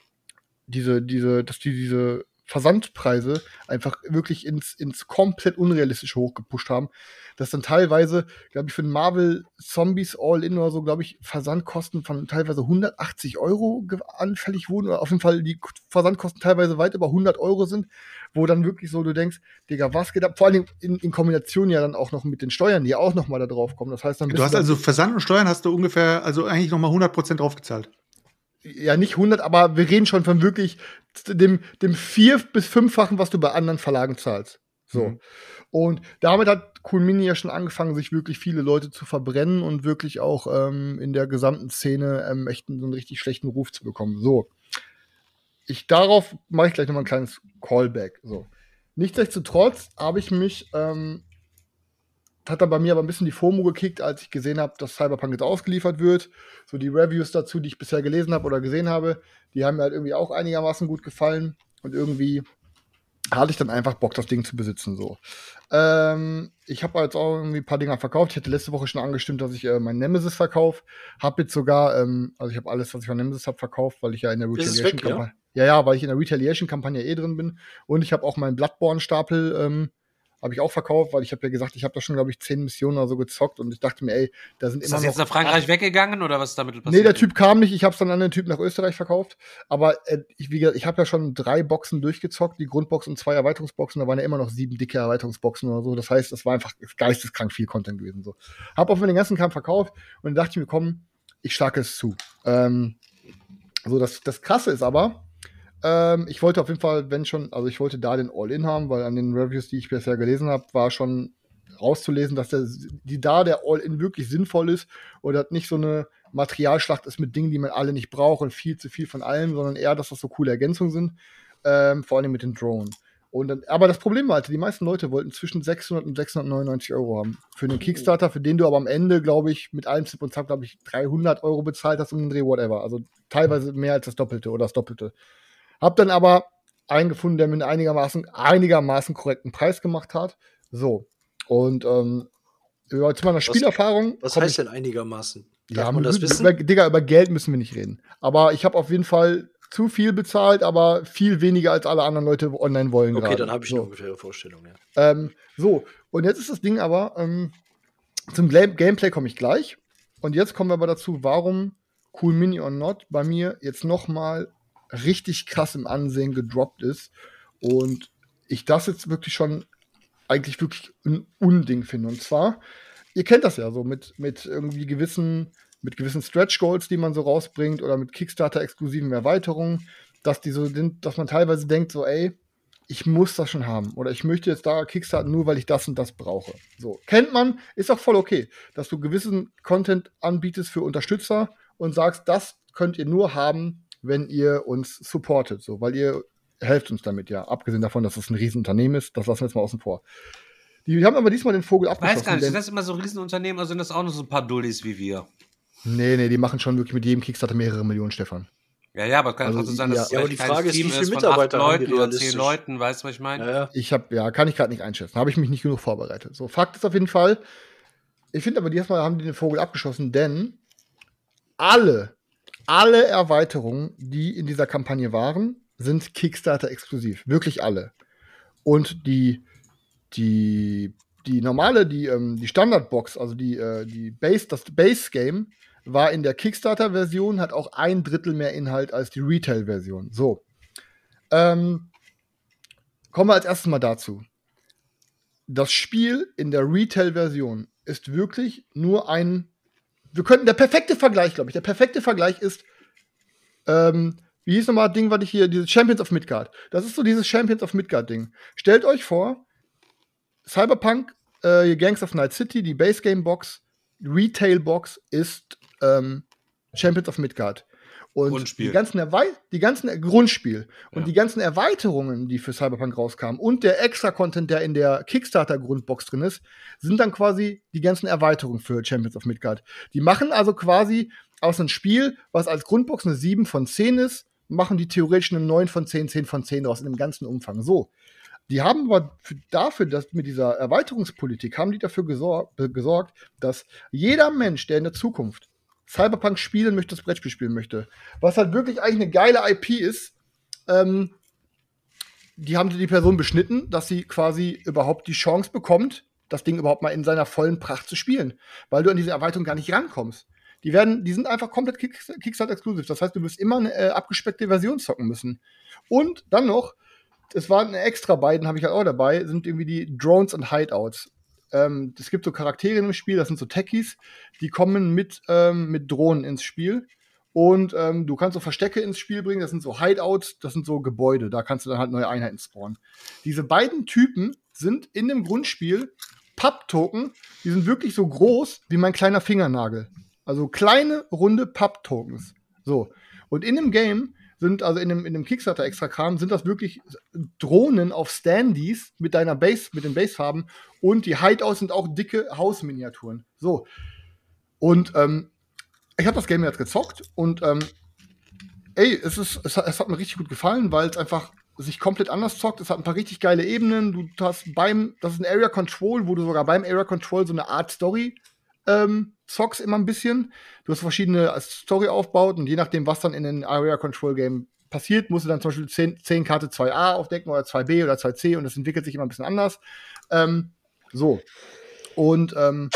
diese, diese, dass die diese Versandpreise einfach wirklich ins, ins komplett unrealistische hochgepusht haben. Dass dann teilweise, glaube ich, für den Marvel Zombies All-In oder so, glaube ich, Versandkosten von teilweise hundertachtzig Euro anfällig wurden, oder auf jeden Fall die Versandkosten teilweise weit über hundert Euro sind, wo dann wirklich so, du denkst, Digga, was geht ab? Vor allem in, in Kombination ja dann auch noch mit den Steuern, die auch noch mal da drauf kommen. Das heißt dann du hast also Versand und Steuern hast du ungefähr, also eigentlich noch mal hundert Prozent draufgezahlt. Ja, nicht hundert, aber wir reden schon von wirklich dem, dem vier- bis fünffachen, was du bei anderen Verlagen zahlst. So. Mhm. Und damit hat Cool Mini ja schon angefangen, sich wirklich viele Leute zu verbrennen und wirklich auch ähm, in der gesamten Szene ähm, echt einen, so einen richtig schlechten Ruf zu bekommen. So. Ich, darauf mache ich gleich nochmal ein kleines Callback. So. Nichtsdestotrotz habe ich mich, ähm, hat dann bei mir aber ein bisschen die FOMO gekickt, als ich gesehen habe, dass Cyberpunk jetzt ausgeliefert wird. So die Reviews dazu, die ich bisher gelesen habe oder gesehen habe, die haben mir halt irgendwie auch einigermaßen gut gefallen. Und irgendwie hatte ich dann einfach Bock, das Ding zu besitzen. So. Ähm, ich habe jetzt auch irgendwie ein paar Dinger verkauft. Ich hatte letzte Woche schon angestimmt, dass ich äh, mein Nemesis verkaufe. Hab jetzt sogar, ähm, also ich habe alles, was ich von Nemesis habe, verkauft, weil ich ja in der Retaliation-Kampagne, ja? ja, ja, weil ich in der Retaliation-Kampagne eh drin bin. Und ich habe auch meinen Bloodborne-Stapel ähm, habe ich auch verkauft, weil ich habe ja gesagt, ich habe da schon, glaube ich, zehn Missionen oder so gezockt und ich dachte mir, ey, da sind ist immer das noch jetzt nach Frankreich acht weggegangen oder was ist damit passiert? Nee, der Typ kam nicht, ich habe es dann an den Typ nach Österreich verkauft, aber äh, ich, wie gesagt, ich habe ja schon drei Boxen durchgezockt, die Grundbox und zwei Erweiterungsboxen, da waren ja immer noch sieben dicke Erweiterungsboxen oder so, das heißt, das war einfach geisteskrank viel Content gewesen. So. Hab auf den ganzen Kram verkauft und dann dachte ich mir, komm, ich schlage es zu. Ähm, so, das, das Krasse ist aber, Ähm, ich wollte auf jeden Fall, wenn schon, also ich wollte da den All-In haben, weil an den Reviews, die ich bisher gelesen habe, war schon rauszulesen, dass der, die da der All-In wirklich sinnvoll ist oder dass nicht so eine Materialschlacht ist mit Dingen, die man alle nicht braucht und viel zu viel von allem, sondern eher, dass das so coole Ergänzungen sind, ähm, vor allem mit den Drohnen. Und dann, aber das Problem war halt, die meisten Leute wollten zwischen sechshundert und sechshundertneunundneunzig Euro haben. Für einen Kickstarter, für den du aber am Ende, glaube ich, mit allem Zip und Zap, glaube ich, dreihundert Euro bezahlt hast um den Dreh, whatever. Also teilweise mehr als das Doppelte oder das Doppelte. Hab dann aber einen gefunden, der mir einen einigermaßen, einigermaßen korrekten Preis gemacht hat. So. Und ähm, über zu meiner Spielerfahrung. Was heißt denn einigermaßen? Darf Ja, man das über, wissen? über, Digga, über Geld müssen wir nicht reden. Aber ich habe auf jeden Fall zu viel bezahlt, aber viel weniger als alle anderen Leute online wollen. Okay, gerade. dann habe ich so. eine ungefähre Vorstellung, ja. Ähm, so, und jetzt ist das Ding aber, ähm, zum Gla- Gameplay komme ich gleich. Und jetzt kommen wir aber dazu, warum Cool Mini or Not bei mir jetzt noch mal richtig krass im Ansehen gedroppt ist. Und ich das jetzt wirklich schon eigentlich wirklich ein Unding finde. Und zwar, ihr kennt das ja so mit, mit irgendwie gewissen mit gewissen Stretch-Goals, die man so rausbringt, oder mit Kickstarter-exklusiven Erweiterungen, dass die so sind, dass man teilweise denkt, so, ey, ich muss das schon haben. Oder ich möchte jetzt da Kickstarten nur, weil ich das und das brauche. So, kennt man, ist auch voll okay, dass du gewissen Content anbietest für Unterstützer und sagst, das könnt ihr nur haben, wenn ihr uns supportet. So, weil ihr helft uns damit, ja. Abgesehen davon, dass es ein Riesenunternehmen ist, das lassen wir jetzt mal außen vor. Die haben aber diesmal den Vogel abgeschossen. Weiß gar nicht, sind das immer so Riesenunternehmen, oder sind das auch noch so ein paar Dullis wie wir? Nee, nee, die machen schon wirklich mit jedem Kickstarter mehrere Millionen, Stefan. Ja, ja, aber kann Also, trotzdem sein, dass ja. es Ja, aber vielleicht die ein Frage kleines ist, Team wie viele ist von Mitarbeiter acht haben die Leuten oder realistisch? zehn Leuten, weißt du, was ich meine? Ja, ja. Ich habe, ja, kann ich gerade nicht einschätzen. Habe ich mich nicht genug vorbereitet. So, Fakt ist auf jeden Fall, ich finde aber diesmal haben die den Vogel abgeschossen, denn alle, alle Erweiterungen, die in dieser Kampagne waren, sind Kickstarter-exklusiv. Wirklich alle. Und die, die, die normale, die, ähm, die Standardbox, also die, äh, die Base, das Base-Game, war in der Kickstarter-Version, hat auch ein Drittel mehr Inhalt als die Retail-Version. So. Ähm, kommen wir als erstes mal dazu. Das Spiel in der Retail-Version ist wirklich nur ein. Wir könnten, der perfekte Vergleich, glaube ich, der perfekte Vergleich ist, ähm, wie hieß nochmal das Ding, was ich hier, dieses Champions of Midgard. Das ist so dieses Champions of Midgard-Ding. Stellt euch vor, Cyberpunk, äh, Gangs of Night City, die Base-Game-Box, Retail-Box ist ähm, Champions of Midgard. Und Grundspiel. die ganzen, Erwei die ganzen äh, Grundspiel und Ja. die ganzen Erweiterungen, die für Cyberpunk rauskamen und der Extra-Content, der in der Kickstarter-Grundbox drin ist, sind dann quasi die ganzen Erweiterungen für Champions of Midgard. Die machen also quasi aus einem Spiel, was als Grundbox eine sieben von zehn ist, machen die theoretisch eine neun von zehn, zehn von zehn raus in dem ganzen Umfang. So. Die haben aber für, dafür, dass mit dieser Erweiterungspolitik, haben die dafür gesor äh, gesorgt, dass jeder Mensch, der in der Zukunft Cyberpunk spielen möchte, das Brettspiel spielen möchte, was halt wirklich eigentlich eine geile I P ist, ähm, die haben die Person beschnitten, dass sie quasi überhaupt die Chance bekommt, das Ding überhaupt mal in seiner vollen Pracht zu spielen, weil du an diese Erweiterung gar nicht rankommst. Die werden, die sind einfach komplett Kick Kickstarter-exklusiv. Das heißt, du wirst immer eine äh, abgespeckte Version zocken müssen. Und dann noch, es waren extra beiden, habe ich halt auch dabei, sind irgendwie die Drones und Hideouts. Ähm, es gibt so Charaktere im Spiel, das sind so Techies, die kommen mit, ähm, mit Drohnen ins Spiel. Und ähm, du kannst so Verstecke ins Spiel bringen, das sind so Hideouts, das sind so Gebäude, da kannst du dann halt neue Einheiten spawnen. Diese beiden Typen sind in dem Grundspiel Papp-Token, die sind wirklich so groß wie mein kleiner Fingernagel. Also kleine, runde Papp-Tokens. So. Und in dem Game sind, also in dem, in dem Kickstarter-Extra-Kram, sind das wirklich Drohnen auf Standees mit deiner Base, mit den Basefarben. Und die Hideouts sind auch dicke Hausminiaturen. So. Und ähm, ich habe das Game jetzt gezockt und ähm, ey, es, ist, es, hat, es hat mir richtig gut gefallen, weil es einfach sich komplett anders zockt. Es hat ein paar richtig geile Ebenen. Du hast beim, das ist ein Area Control, wo du sogar beim Area Control so eine Art Story ähm, zockst immer ein bisschen. Du hast verschiedene Story aufbaut und je nachdem, was dann in den Area Control Game passiert, musst du dann zum Beispiel zehn Karte zwei a aufdecken oder zwei b oder zwei c und das entwickelt sich immer ein bisschen anders. Ähm, so. Und ähm,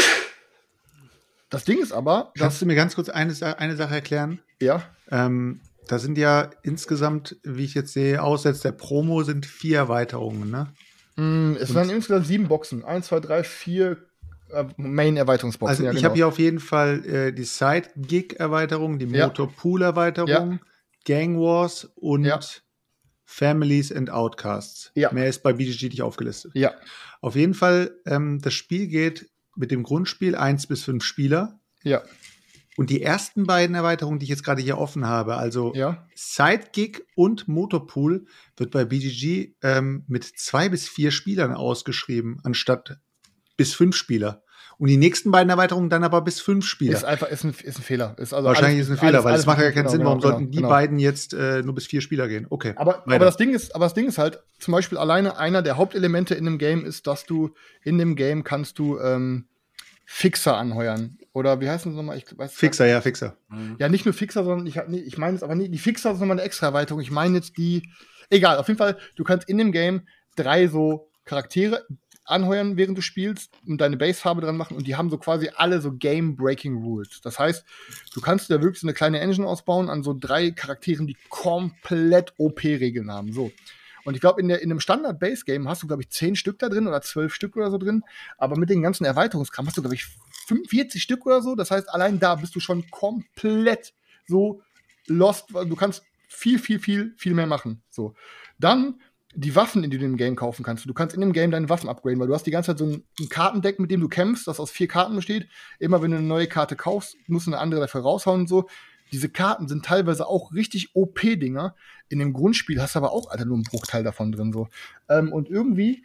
das Ding ist aber, dass, Kannst du mir ganz kurz eine, Sa- eine Sache erklären? ja, Ähm, da sind ja insgesamt, wie ich jetzt sehe, außer jetzt der Promo, sind vier Erweiterungen, ne? mh, es waren insgesamt sieben Boxen. Eins, zwei, drei, vier äh, Main-Erweiterungsboxen. Also ja, ich genau. habe hier auf jeden Fall äh, die Side-Gig-Erweiterung, die Ja. Motor-Pool-Erweiterung, Gang Wars und Ja. Families and Outcasts. Ja. Mehr ist bei B G G nicht aufgelistet. Ja. Auf jeden Fall, ähm, das Spiel geht mit dem Grundspiel eins bis fünf Spieler. Ja. Und die ersten beiden Erweiterungen, die ich jetzt gerade hier offen habe, also Ja. Sidekick und Motorpool, wird bei B G G ähm, mit zwei bis vier Spielern ausgeschrieben, anstatt bis fünf Spieler. Und die nächsten beiden Erweiterungen dann aber bis fünf Spieler. Ist einfach ist ein, ist ein Fehler. Ist also Wahrscheinlich alles, ist ein Fehler, alles, weil alles es macht ja keinen genau, Sinn, genau, warum genau, sollten die genau. beiden jetzt äh, nur bis vier Spieler gehen. Okay. Aber, aber, das Ding ist, aber das Ding ist halt, zum Beispiel alleine einer der Hauptelemente in dem Game ist, dass du in dem Game kannst du ähm, Fixer anheuern. Oder wie heißt das nochmal? Ich weiß Fixer, ja, Fixer. Ja, nicht nur Fixer, sondern ich, nee, ich meine es aber nicht. Die Fixer ist nochmal eine extra Erweiterung. Ich meine jetzt die. Egal, auf jeden Fall, du kannst in dem Game drei so Charaktere anheuern, während du spielst und deine Basefarbe dran machen und die haben so quasi alle so Game-Breaking-Rules. Das heißt, du kannst da wirklich so eine kleine Engine ausbauen an so drei Charakteren, die komplett O P-Regeln haben. So. Und ich glaube, in, der, in einem Standard-Base-Game hast du, glaube ich, zehn Stück da drin oder zwölf Stück oder so drin. Aber mit den ganzen Erweiterungskram hast du, glaube ich, fünfundvierzig Stück oder so. Das heißt, allein da bist du schon komplett so lost. Du kannst viel, viel, viel, viel mehr machen. So. Dann die Waffen, die du in dem Game kaufen kannst. Du kannst in dem Game deine Waffen upgraden, weil du hast die ganze Zeit so ein, ein Kartendeck, mit dem du kämpfst, das aus vier Karten besteht. Immer wenn du eine neue Karte kaufst, musst du eine andere dafür raushauen und so. Diese Karten sind teilweise auch richtig O P-Dinger. In dem Grundspiel hast du aber auch, Alter, nur einen Bruchteil davon drin. So. Ähm, und irgendwie,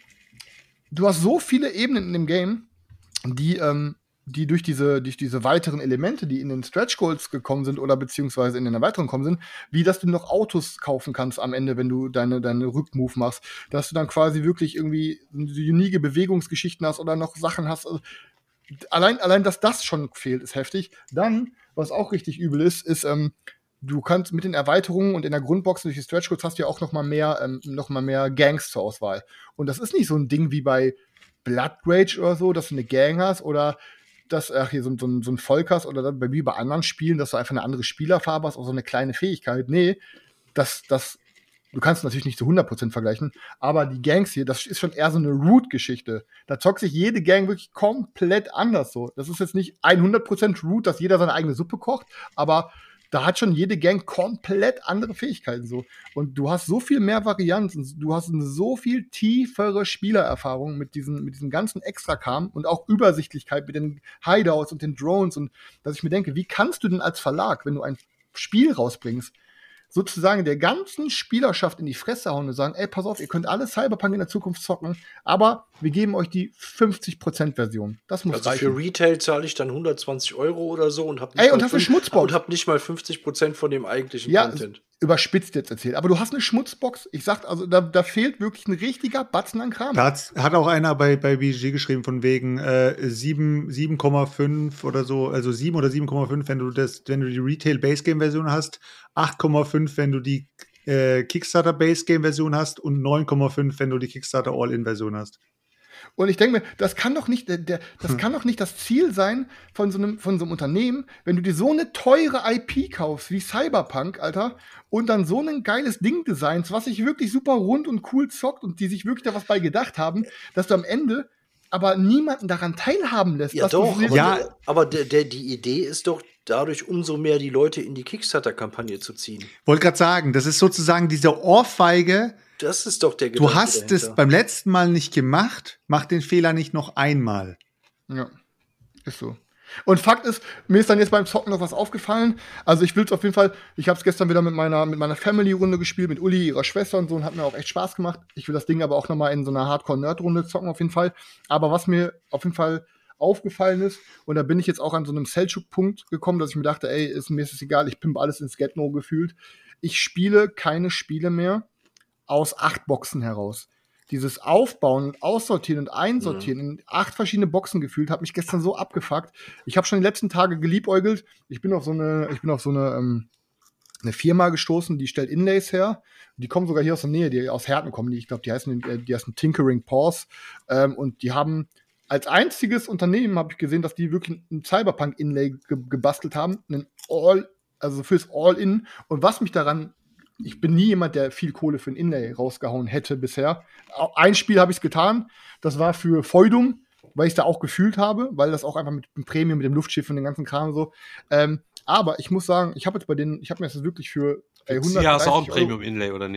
du hast so viele Ebenen in dem Game, die, ähm, die durch diese, durch diese weiteren Elemente, die in den Stretch Goals gekommen sind oder beziehungsweise in den Erweiterungen gekommen sind, wie dass du noch Autos kaufen kannst am Ende, wenn du deine, deine Rückmove machst. Dass du dann quasi wirklich irgendwie unique Bewegungsgeschichten hast oder noch Sachen hast. Also, allein, allein, dass das schon fehlt, ist heftig. Dann, was auch richtig übel ist, ist, ähm, du kannst mit den Erweiterungen und in der Grundbox durch die Stretch Goals hast du ja auch noch mal mehr, ähm, noch mal mehr Gangs zur Auswahl. Und das ist nicht so ein Ding wie bei Blood Rage oder so, dass du eine Gang hast oder dass ach, hier so, so, so ein Volk hast oder dann, wie bei anderen Spielen, dass du einfach eine andere Spielerfarbe hast oder so eine kleine Fähigkeit. Nee, das, das, du kannst natürlich nicht zu hundert Prozent vergleichen, aber die Gangs hier, das ist schon eher so eine Root-Geschichte. Da zockt sich jede Gang wirklich komplett anders so. Das ist jetzt nicht hundert Prozent Root, dass jeder seine eigene Suppe kocht, aber da hat schon jede Gang komplett andere Fähigkeiten so. Und du hast so viel mehr Varianten, du hast eine so viel tiefere Spielererfahrung mit diesen, mit diesem ganzen Extrakram und auch Übersichtlichkeit mit den Hideouts und den Drones und dass ich mir denke, wie kannst du denn als Verlag, wenn du ein Spiel rausbringst, sozusagen der ganzen Spielerschaft in die Fresse hauen und sagen, ey, pass auf, ihr könnt alle Cyberpunk in der Zukunft zocken, aber wir geben euch die fünfzig Prozent Version. Das muss also reichen. für Retail zahle ich dann hundertzwanzig Euro oder so und hab ey, und hast eine Schmutzbox. Und hab nicht mal fünfzig Prozent von dem eigentlichen ja, Content. Überspitzt jetzt erzählt. Aber du hast eine Schmutzbox. Ich sag, also da, da fehlt wirklich ein richtiger Batzen an Kram. Da hat, hat auch einer bei, bei B G G geschrieben von wegen äh, sieben Komma fünf oder so, also sieben oder sieben Komma fünf, wenn du das, wenn du die Retail Base Game Version hast, acht Komma fünf, wenn du die äh, Kickstarter Base Game Version hast und neun Komma fünf, wenn du die Kickstarter All-In Version hast. Und ich denke mir, das kann doch nicht, der, der, das hm. kann doch nicht das Ziel sein von so einem, von so einem Unternehmen, wenn du dir so eine teure I P kaufst wie Cyberpunk, Alter, und dann so ein geiles Ding designst, was sich wirklich super rund und cool zockt und die sich wirklich da was bei gedacht haben, dass du am Ende aber niemanden daran teilhaben lässt. Ja, doch, aber, ja. aber der, der, die Idee ist doch, dadurch umso mehr die Leute in die Kickstarter-Kampagne zu ziehen. Wollte gerade sagen, das ist sozusagen diese Ohrfeige. Das ist doch der Gedanke. Du hast dahinter. es beim letzten Mal nicht gemacht, mach den Fehler nicht noch einmal. Ja, ist so. Und Fakt ist, mir ist dann jetzt beim Zocken noch was aufgefallen. Also ich will es auf jeden Fall, ich habe es gestern wieder mit meiner, mit meiner Family-Runde gespielt, mit Uli, ihrer Schwester und so, und hat mir auch echt Spaß gemacht. Ich will das Ding aber auch noch mal in so einer Hardcore-Nerd-Runde zocken auf jeden Fall. Aber was mir auf jeden Fall aufgefallen ist, und da bin ich jetzt auch an so einem Selchuk-Punkt gekommen, dass ich mir dachte, ey, ist, mir ist es egal, ich pimpe alles ins Getno gefühlt. Ich spiele keine Spiele mehr aus acht Boxen heraus. Dieses Aufbauen und Aussortieren und Einsortieren mhm. in acht verschiedene Boxen gefühlt, hat mich gestern so abgefuckt. Ich habe schon die letzten Tage geliebäugelt. Ich bin auf so eine, ich bin auf so eine, ähm, eine Firma gestoßen, die stellt Inlays her. Die kommen sogar hier aus der Nähe, die aus Herten kommen. Die, ich glaube, die heißen, die heißen Tinkering Paws. Ähm, und die haben als einziges Unternehmen, habe ich gesehen, dass die wirklich ein Cyberpunk-Inlay ge- gebastelt haben. Einen All, also fürs All-In. Und was mich daran Ich bin nie jemand, der viel Kohle für ein Inlay rausgehauen hätte bisher. Ein Spiel habe ich es getan. Das war für Feudum, weil ich es da auch gefühlt habe, weil das auch einfach mit dem Premium, mit dem Luftschiff und dem ganzen Kram so. Ähm, aber ich muss sagen, ich habe jetzt bei denen, ich habe mir das wirklich für ey, hundertdreißig ja, hast du auch ein Euro Premium-Inlay, oder nicht?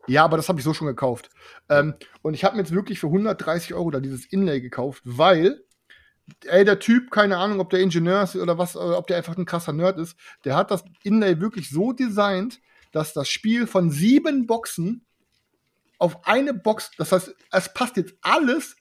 Ja, aber das habe ich so schon gekauft. Ähm, und ich habe mir jetzt wirklich für hundertdreißig Euro da dieses Inlay gekauft, weil, ey, der Typ, keine Ahnung, ob der Ingenieur ist oder was, oder ob der einfach ein krasser Nerd ist, der hat das Inlay wirklich so designt, dass das Spiel von sieben Boxen auf eine Box, das heißt, es passt jetzt alles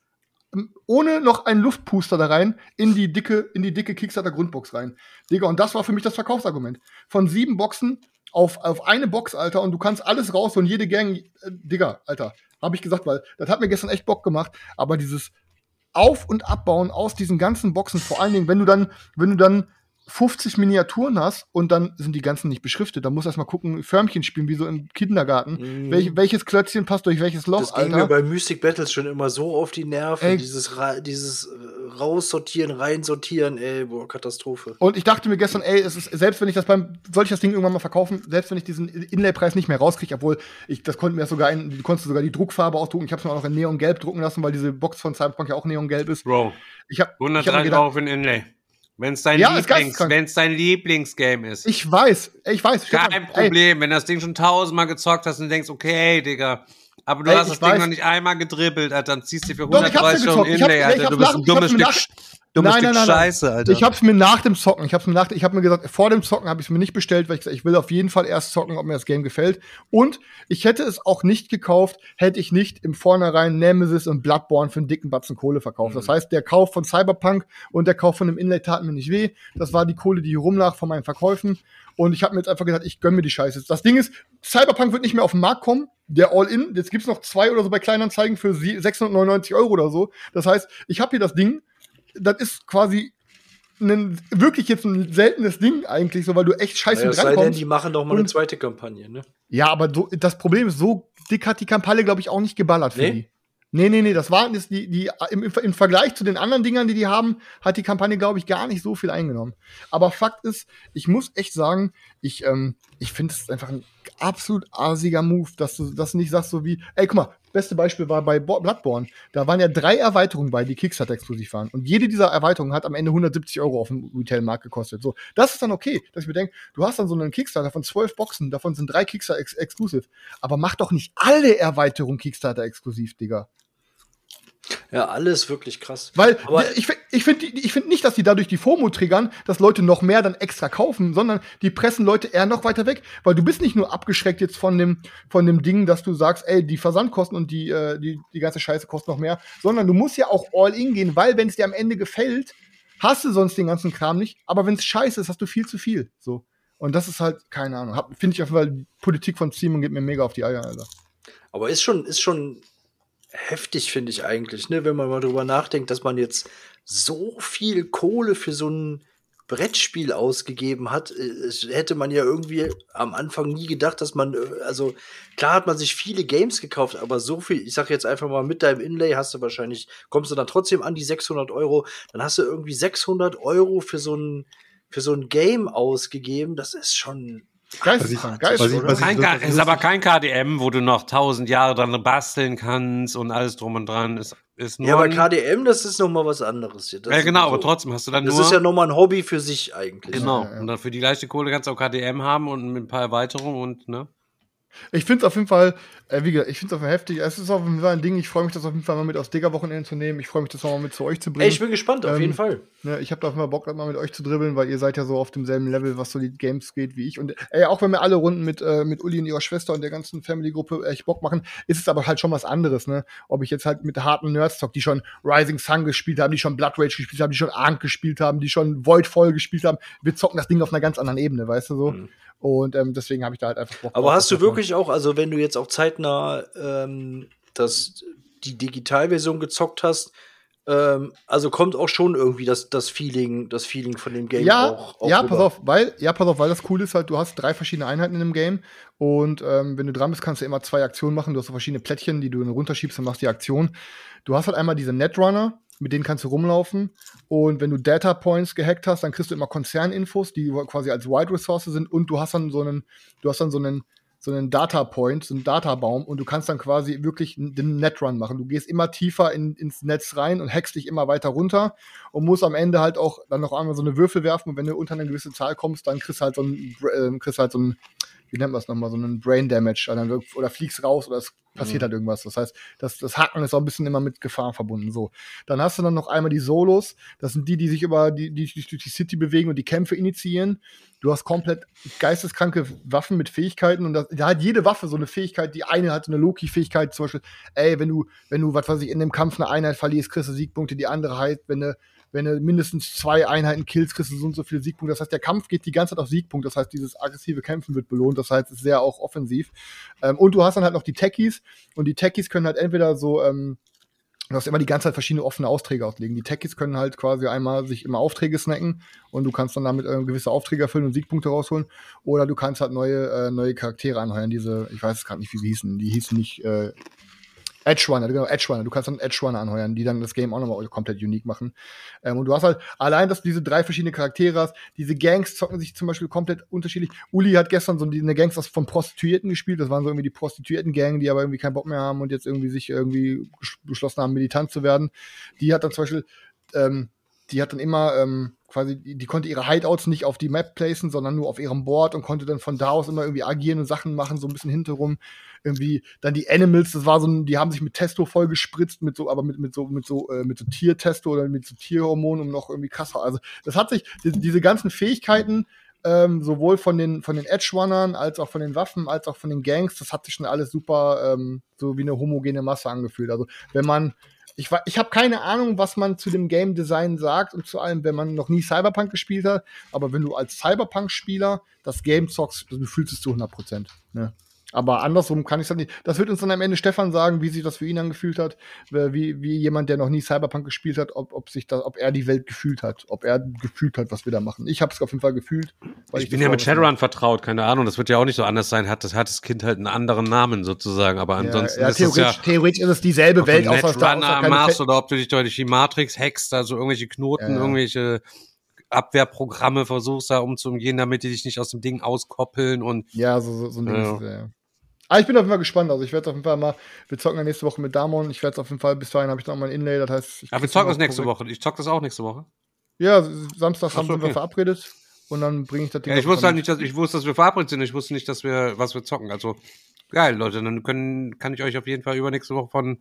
ohne noch einen Luftpuster da rein in die dicke, in die dicke Kickstarter-Grundbox rein. Digga, und das war für mich das Verkaufsargument. Von sieben Boxen auf, auf eine Box, Alter, und du kannst alles raus und jede Gang, äh, Digga, Alter, habe ich gesagt, weil das hat mir gestern echt Bock gemacht, aber dieses Auf- und Abbauen aus diesen ganzen Boxen, vor allen Dingen, wenn du dann, wenn du dann fünfzig Miniaturen hast und dann sind die ganzen nicht beschriftet. Da musst du erstmal gucken, Förmchen spielen, wie so im Kindergarten. Mm. Welch, welches Klötzchen passt durch welches Loch, das ging Alter. mir bei Mystic Battles schon immer so auf die Nerven. Ey. Dieses, Ra- dieses raussortieren, reinsortieren, ey, boah, Katastrophe. Und ich dachte mir gestern, ey, es ist, selbst wenn ich das beim, soll ich das Ding irgendwann mal verkaufen, selbst wenn ich diesen Inlay-Preis nicht mehr rauskriege, obwohl ich, das konnte mir sogar ein, du konntest sogar die Druckfarbe ausdrucken. Ich habe es mir auch noch in Neongelb drucken lassen, weil diese Box von Cyberpunk ja auch Neongelb ist. Bro, ich hab, hundertdreißig ich hab Euro für ein Inlay. Wenn es dein, ja, Lieblings, wenn's dein Lieblingsgame ist. Ich weiß, ich weiß. Kein Stefan, Problem, ey. wenn du das Ding schon tausendmal gezockt hast und du denkst, okay, Digga, aber du Ey, hast das ich Ding weiß. noch nicht einmal gedribbelt, Alter, dann ziehst du dir für Doch, ich hab's hundertdreißig ja Euro ein gezockt. Ich hab's- Inlay, ich Alter, hab's du bist nach- ein ich dummes hab's mir Stück, nach- dummes Nein, Stück nein, nein, nein. Scheiße, Alter. Ich hab's mir nach dem Zocken, ich hab's mir nach, ich hab mir gesagt, vor dem Zocken habe ich es mir nicht bestellt, weil ich gesagt, ich will auf jeden Fall erst zocken, ob mir das Game gefällt. Und ich hätte es auch nicht gekauft, hätte ich nicht im Vornherein Nemesis und Bloodborne für einen dicken Batzen Kohle verkauft. Mhm. Das heißt, der Kauf von Cyberpunk und der Kauf von dem Inlay taten mir nicht weh. Das war die Kohle, die hier rumlag von meinen Verkäufen. Und ich habe mir jetzt einfach gedacht, ich gönn mir die Scheiße. Das Ding ist, Cyberpunk wird nicht mehr auf den Markt kommen. Der All-In, jetzt gibt's noch zwei oder so bei Kleinanzeigen für sechshundertneunundneunzig Euro oder so. Das heißt, ich habe hier das Ding, das ist quasi ein, wirklich jetzt ein seltenes Ding eigentlich, so, weil du echt scheiße naja, drankommst. Sei denn, die machen doch mal eine zweite Kampagne, ne? Ja, aber so, das Problem ist, so dick hat die Kampagne, glaube ich, auch nicht geballert für Nee? die. Nee, nee, nee, das war das, die, die, im, im Vergleich zu den anderen Dingern, die die haben, hat die Kampagne, glaube ich, gar nicht so viel eingenommen. Aber Fakt ist, ich muss echt sagen, ich, ähm, ich finde es einfach ein absolut arsiger Move, dass du das nicht sagst, so wie, ey, guck mal, beste Beispiel war bei Bo- Bloodborne. Da waren ja drei Erweiterungen bei, die Kickstarter-exklusiv waren. Und jede dieser Erweiterungen hat am Ende hundertsiebzig Euro auf dem Retail-Markt gekostet. So, das ist dann okay, dass ich mir denke, du hast dann so einen Kickstarter von zwölf Boxen, davon sind drei Kickstarter-exklusiv. Aber mach doch nicht alle Erweiterungen Kickstarter-exklusiv, Digga. Ja, alles wirklich krass. Weil Aber ich, ich finde ich find nicht, dass die dadurch die FOMO triggern, dass Leute noch mehr dann extra kaufen, sondern die pressen Leute eher noch weiter weg. Weil du bist nicht nur abgeschreckt jetzt von dem, von dem Ding, dass du sagst, ey, die Versandkosten und die, äh, die, die ganze Scheiße kostet noch mehr, sondern du musst ja auch all in gehen, weil wenn es dir am Ende gefällt, hast du sonst den ganzen Kram nicht. Aber wenn es scheiße ist, hast du viel zu viel. So. Und das ist halt, keine Ahnung, finde ich auf jeden Fall, die Politik von Steam geht mir mega auf die Eier, Alter. Aber ist schon, ist schon heftig, finde ich eigentlich, ne? Wenn man mal drüber nachdenkt, dass man jetzt so viel Kohle für so ein Brettspiel ausgegeben hat, äh, hätte man ja irgendwie am Anfang nie gedacht, dass man, äh, also klar hat man sich viele Games gekauft, aber so viel, ich sag jetzt einfach mal, mit deinem Inlay hast du wahrscheinlich, kommst du dann trotzdem an die sechshundert Euro, dann hast du irgendwie sechshundert Euro für so ein, für so ein Game ausgegeben, das ist schon Geisteskrank, geisteskrank. Kein K- ist aber kein K D M, wo du noch tausend Jahre dran basteln kannst und alles drum und dran. Ist, ist nur ja, aber ein- K D M, das ist noch mal was anderes hier. Das ja, ist genau, so- aber trotzdem hast du dann Das nur. ist ja noch mal ein Hobby für sich eigentlich. Genau. Ja, ja. Und dann für die leichte Kohle kannst du auch K D M haben und mit ein paar Erweiterungen und, ne? Ich finde es auf jeden Fall, äh, wie gesagt, ich finde es auf jeden Fall heftig. Es ist auf jeden Fall ein Ding, ich freue mich, das auf jeden Fall mal mit aus Digger-Wochenende zu nehmen. Ich freue mich, das mal mit zu euch zu bringen. Ey, ich bin gespannt, auf Ähm, jeden Fall. Ne, ich habe da auf jeden Fall Bock, das mal mit euch zu dribbeln, weil ihr seid ja so auf demselben Level, was so die Games geht wie ich. Und ey, auch wenn wir alle Runden mit, äh, mit Uli und ihrer Schwester und der ganzen Family-Gruppe echt Bock machen, ist es aber halt schon was anderes, ne? Ob ich jetzt halt mit harten Nerds zock, die schon Rising Sun gespielt haben, die schon Blood Rage gespielt haben, die schon Ark gespielt haben, die schon Voidfall gespielt haben. Wir zocken das Ding auf einer ganz anderen Ebene, weißt du so? Mhm. Und ähm, deswegen habe ich da halt einfach Bock Aber drauf, hast du das mal- wirklich auch, also wenn du jetzt auch zeitnah ähm, das, die Digitalversion gezockt hast, ähm, also kommt auch schon irgendwie das, das Feeling, das Feeling von dem Game Ja, auch, auch ja, rüber. pass auf, weil, ja, pass auf, weil das cool ist halt, du hast drei verschiedene Einheiten in dem Game und ähm, wenn du dran bist, kannst du immer zwei Aktionen machen. Du hast so verschiedene Plättchen, die du dann runterschiebst und machst die Aktion. Du hast halt einmal diese Netrunner, mit denen kannst du rumlaufen und wenn du Data Points gehackt hast, dann kriegst du immer Konzerninfos, die quasi als Wide Resource sind und du hast dann so einen, du hast dann so einen so einen Data Point, so einen Databaum und du kannst dann quasi wirklich den Netrun machen. Du gehst immer tiefer in, ins Netz rein und hackst dich immer weiter runter und musst am Ende halt auch dann noch einmal so eine Würfel werfen und wenn du unter eine gewisse Zahl kommst, dann kriegst du halt so ein, äh, kriegst halt so ein wie nennt man es nochmal, so einen Brain Damage oder, oder fliegst raus oder es passiert mhm. halt irgendwas. Das heißt, das, das Hacken ist auch ein bisschen immer mit Gefahr verbunden. So. Dann hast du dann noch einmal die Solos, das sind die, die sich über die, die, die durch die City bewegen und die Kämpfe initiieren. Du hast komplett geisteskranke Waffen mit Fähigkeiten und das, da hat jede Waffe so eine Fähigkeit. Die eine hat eine Loki-Fähigkeit, zum Beispiel, ey, wenn du, wenn du, was weiß ich, in dem Kampf eine Einheit verlierst, kriegst du Siegpunkte. Die andere halt, wenn du, wenn du mindestens zwei Einheiten killst, kriegst du so und so viele Siegpunkte. Das heißt, der Kampf geht die ganze Zeit auf Siegpunkt. Das heißt, dieses aggressive Kämpfen wird belohnt. Das heißt, es ist sehr auch offensiv. Ähm, und du hast dann halt noch die Techies. Und die Techies können halt entweder so, ähm, du hast immer die ganze Zeit verschiedene offene Aufträge auslegen. Die Techies können halt quasi einmal sich immer Aufträge snacken und du kannst dann damit äh, gewisse Aufträge erfüllen und Siegpunkte rausholen. Oder du kannst halt neue, äh, neue Charaktere anheuern. Diese, ich weiß es gerade nicht, wie sie hießen. Die hießen nicht, äh, Edgerunner, genau, Edgerunner. Du kannst dann Edgerunner anheuern, die dann das Game auch nochmal komplett unique machen. Ähm, und du hast halt allein, dass du diese drei verschiedene Charaktere hast. Diese Gangs zocken sich zum Beispiel komplett unterschiedlich. Uli hat gestern so eine Gangs von Prostituierten gespielt. Das waren so irgendwie die Prostituierten-Gang, die aber irgendwie keinen Bock mehr haben und jetzt irgendwie sich irgendwie beschlossen haben, militant zu werden. Die hat dann zum Beispiel, ähm, die hat dann immer ähm, quasi, die, die konnte ihre Hideouts nicht auf die Map placen, sondern nur auf ihrem Board und konnte dann von da aus immer irgendwie agieren und Sachen machen, so ein bisschen hinterrum. Irgendwie dann die Animals, das war so ein, die haben sich mit Testo voll gespritzt, mit so, aber mit, mit so, mit so, äh, mit so Tiertesto oder mit so Tierhormonen, um noch irgendwie krasser. Also, das hat sich, die, diese ganzen Fähigkeiten, ähm, sowohl von den, von den Edgerunnern, als auch von den Waffen, als auch von den Gangs, das hat sich schon alles super, ähm, so wie eine homogene Masse angefühlt. Also, wenn man, Ich, ich habe keine Ahnung, was man zu dem Game Design sagt und zu allem, wenn man noch nie Cyberpunk gespielt hat. Aber wenn du als Cyberpunk-Spieler das Game zockst, du fühlst es zu hundert Prozent. Ne? Aber andersrum kann ich es dann nicht. Das wird uns dann am Ende Stefan sagen, wie sich das für ihn angefühlt hat. Wie, wie jemand, der noch nie Cyberpunk gespielt hat, ob, ob, sich das, ob er die Welt gefühlt hat. Ob er gefühlt hat, was wir da machen. Ich habe es auf jeden Fall gefühlt. Weil ich, ich bin ja mit Shadowrun vertraut, keine Ahnung. Das wird ja auch nicht so anders sein. Hat das, hat das Kind halt einen anderen Namen sozusagen. Aber ansonsten ja, ja, ist es ja... Theoretisch ist es dieselbe Welt, außer dass da außer machst oder ob du dich durch die Matrix hackst, also irgendwelche Knoten, ja, ja. irgendwelche Abwehrprogramme versuchst da umzugehen, damit die dich nicht aus dem Ding auskoppeln und... Ja, so, so, so ein Ding ja. ist es, ja. Aber ich bin auf jeden Fall gespannt. Also ich werde auf jeden Fall mal, wir zocken ja nächste Woche mit Damon. Ich werde es auf jeden Fall, bis dahin habe ich noch mal ein Inlay, das heißt... Ich Aber wir zocken das nächste Woche. Ich zock das auch nächste Woche. Ja, Samstag haben okay. wir verabredet und dann bringe ich das Ding... Ja, ich wusste halt nicht, dass, ich wusste, dass wir verabredet sind. Ich wusste nicht, dass wir, was wir zocken. Also, geil, Leute. Dann können, kann ich euch auf jeden Fall übernächste Woche von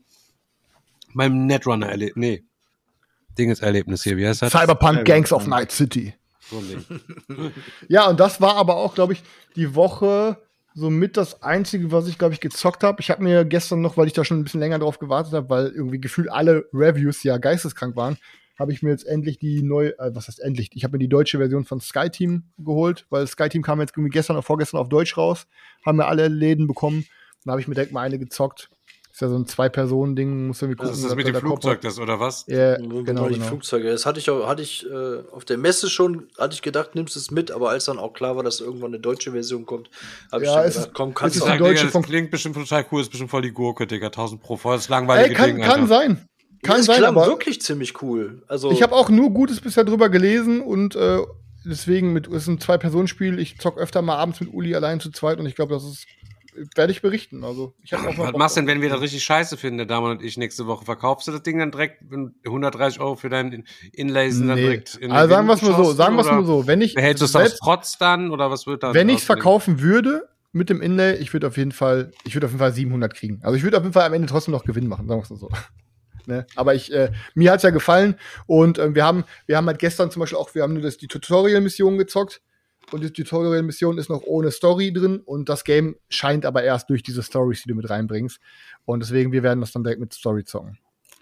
meinem Netrunner erleben. Nee. Dinges-Erlebnis hier. Wie heißt das? Cyberpunk Gangs of Night City. So ein Ding. Ja, und das war aber auch, glaube ich, die Woche... somit das Einzige, was ich, glaube ich, gezockt habe. Ich habe mir gestern noch, weil ich da schon ein bisschen länger drauf gewartet habe, weil irgendwie gefühlt alle Reviews ja geisteskrank waren, habe ich mir jetzt endlich die neue, äh, was heißt endlich? Ich habe mir die deutsche Version von Skyteam geholt, weil Skyteam kam jetzt irgendwie gestern oder vorgestern auf Deutsch raus, haben wir alle Läden bekommen. Dann habe ich mir direkt mal eine gezockt. Ist ja so ein Zwei-Personen-Ding, muss irgendwie gucken. Das ist das mit dem Flugzeug, das, oder was? Ja, genau, genau, die genau. Flugzeuge. Das hatte ich auch, hatte ich äh, auf der Messe schon, hatte ich gedacht, nimmst es mit, aber als dann auch klar war, dass irgendwann eine deutsche Version kommt, habe Ja, ich es dann gedacht, komm, ist kannst es du die auch. deutsche das von- klingt bestimmt total cool, ist bestimmt voll die Gurke, Digga. tausend pro voll, das ist langweilige Ey, kann, Ding, kann Alter. sein. Kann Das sein, klang aber wirklich ziemlich cool. Also, ich habe auch nur Gutes bisher drüber gelesen und äh, deswegen mit, es ist ein Zwei-Personen-Spiel. Ich zock öfter mal abends mit Uli allein zu zweit und ich glaube, das ist, werde ich berichten. Also, ich habe auch mal Was Bock machst du drauf. denn, wenn wir das richtig scheiße finden, der Damon und ich nächste Woche? Verkaufst du das Ding dann direkt hundertdreißig Euro für deinen Inlays und dann Nee. direkt in den Also sagen wir es Wind mal so, geschossen, sagen wir es oder mal so, wenn ich behältst du es aus selbst, Trotz dann oder was wird dann? wenn ich es aus dem Ding? verkaufen würde mit dem Inlay, ich würde auf jeden Fall, ich würde auf jeden Fall siebenhundert kriegen. Also ich würde auf jeden Fall am Ende trotzdem noch Gewinn machen, sagen wir es mal so. Ne? Aber ich, äh, mir hat's ja gefallen und ähm, wir haben, wir haben halt gestern zum Beispiel auch, wir haben nur das, die Tutorial-Mission gezockt und die Tutorial-Mission ist noch ohne Story drin und das Game scheint aber erst durch diese Stories, die du mit reinbringst und deswegen, wir werden das dann direkt mit Story zocken.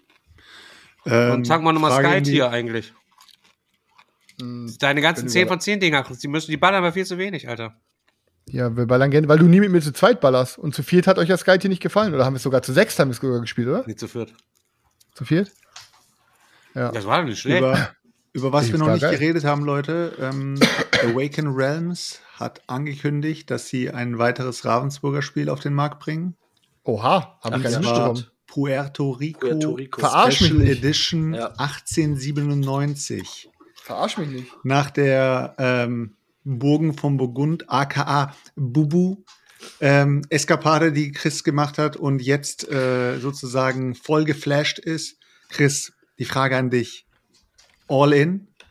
Ähm, Und sag mal nochmal Frage Sky in die- Tier eigentlich. Hm, Deine ganzen bin zehn über- von zehn Dinger, die müssen, die ballern aber viel zu wenig, Alter. Ja, wir ballern gerne, weil du nie mit mir zu zweit ballerst und zu viert hat euch ja Sky Tier nicht gefallen oder haben wir es sogar zu sechs haben wir es sogar gespielt, oder? Nicht zu viert. Zu viert? Ja. Das war doch nicht schlecht. Über, über was Die wir noch war nicht geil. geredet haben, Leute. Ähm, Awaken Realms hat angekündigt, dass sie ein weiteres Ravensburger Spiel auf den Markt bringen. Oha, habe Ach, ich gar ja, nicht Das war mitbekommen. Puerto Rico, Puerto Rico. Verarsch mich Special nicht. Edition Ja. achtzehnhundertsiebenundneunzig. Verarsch mich nicht. Nach der ähm, Burgen von Burgund, aka Bubu, ähm, Eskapade, die Chris gemacht hat und jetzt äh, sozusagen voll geflasht ist. Chris, die Frage an dich. All in?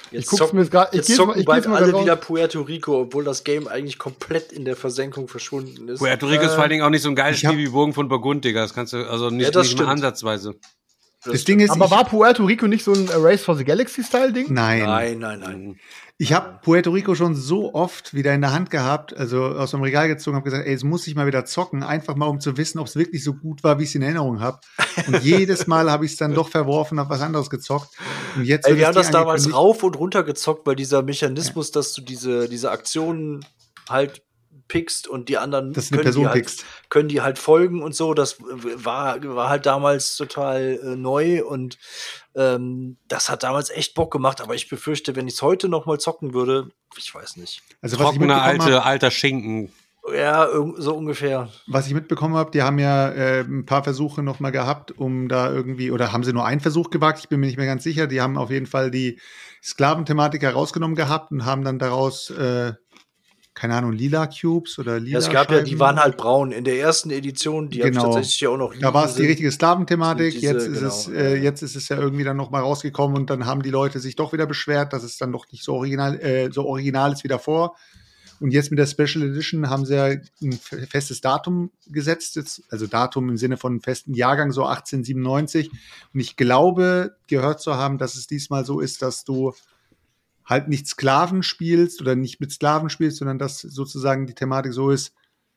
Jetzt ich guck's zocken, mir jetzt grad, ich jetzt geh's zocken mal, ich bald geh's mal alle raus. wieder Puerto Rico, obwohl das Game eigentlich komplett in der Versenkung verschwunden ist. Puerto Rico ist vor allen Dingen auch nicht so ein geiles ich hab- Spiel wie Burgen von Burgund, Digga. Das kannst du, also nicht, Ja, das nicht mal stimmt. ansatzweise. Das Ding ist, Aber ich, war Puerto Rico nicht so ein Race for the Galaxy-Style-Ding? nein. Nein, nein, nein. Ich habe Puerto Rico schon so oft wieder in der Hand gehabt, also aus dem Regal gezogen, habe gesagt, ey, jetzt muss ich mal wieder zocken, einfach mal um zu wissen, ob es wirklich so gut war, wie ich es in Erinnerung habe. Und jedes Mal habe ich es dann doch verworfen, habe was anderes gezockt. Und jetzt Ey, wird wir das haben das Ding damals angekündigt. rauf und runter gezockt, weil dieser Mechanismus, dass du diese, diese Aktionen halt pickst und die anderen Dass du eine können, die Person halt, pickst. können die halt folgen und so. Das war, war halt damals total äh, neu und ähm, das hat damals echt Bock gemacht. Aber ich befürchte, wenn ich es heute noch mal zocken würde, ich weiß nicht. Also was ich Trockener, mitbekommen alte, hab, alter Schinken. Ja, irg- so ungefähr. was ich mitbekommen habe, die haben ja äh, ein paar Versuche noch mal gehabt, um da irgendwie, oder haben sie nur einen Versuch gewagt? Ich bin mir nicht mehr ganz sicher. Die haben auf jeden Fall die Sklaventhematik herausgenommen gehabt und haben dann daraus äh, keine Ahnung, lila Cubes oder lila Ja, es gab ja, die Scheiben. waren halt braun. In der ersten Edition, die habe ich Genau. tatsächlich ja auch noch Da war es die liegen richtige Sklaventhematik. Diese, Jetzt ist genau, es, äh, ja. jetzt ist es ja irgendwie dann noch mal rausgekommen und dann haben die Leute sich doch wieder beschwert, dass es dann doch nicht so original, äh, so original ist wie davor. Und jetzt mit der Special Edition haben sie ja ein f- festes Datum gesetzt, jetzt, also Datum im Sinne von festen Jahrgang, so achtzehnhundertsiebenundneunzig. Und ich glaube, gehört zu haben, dass es diesmal so ist, dass du halt nicht Sklaven spielst oder nicht mit Sklaven spielst, sondern dass sozusagen die Thematik so ist,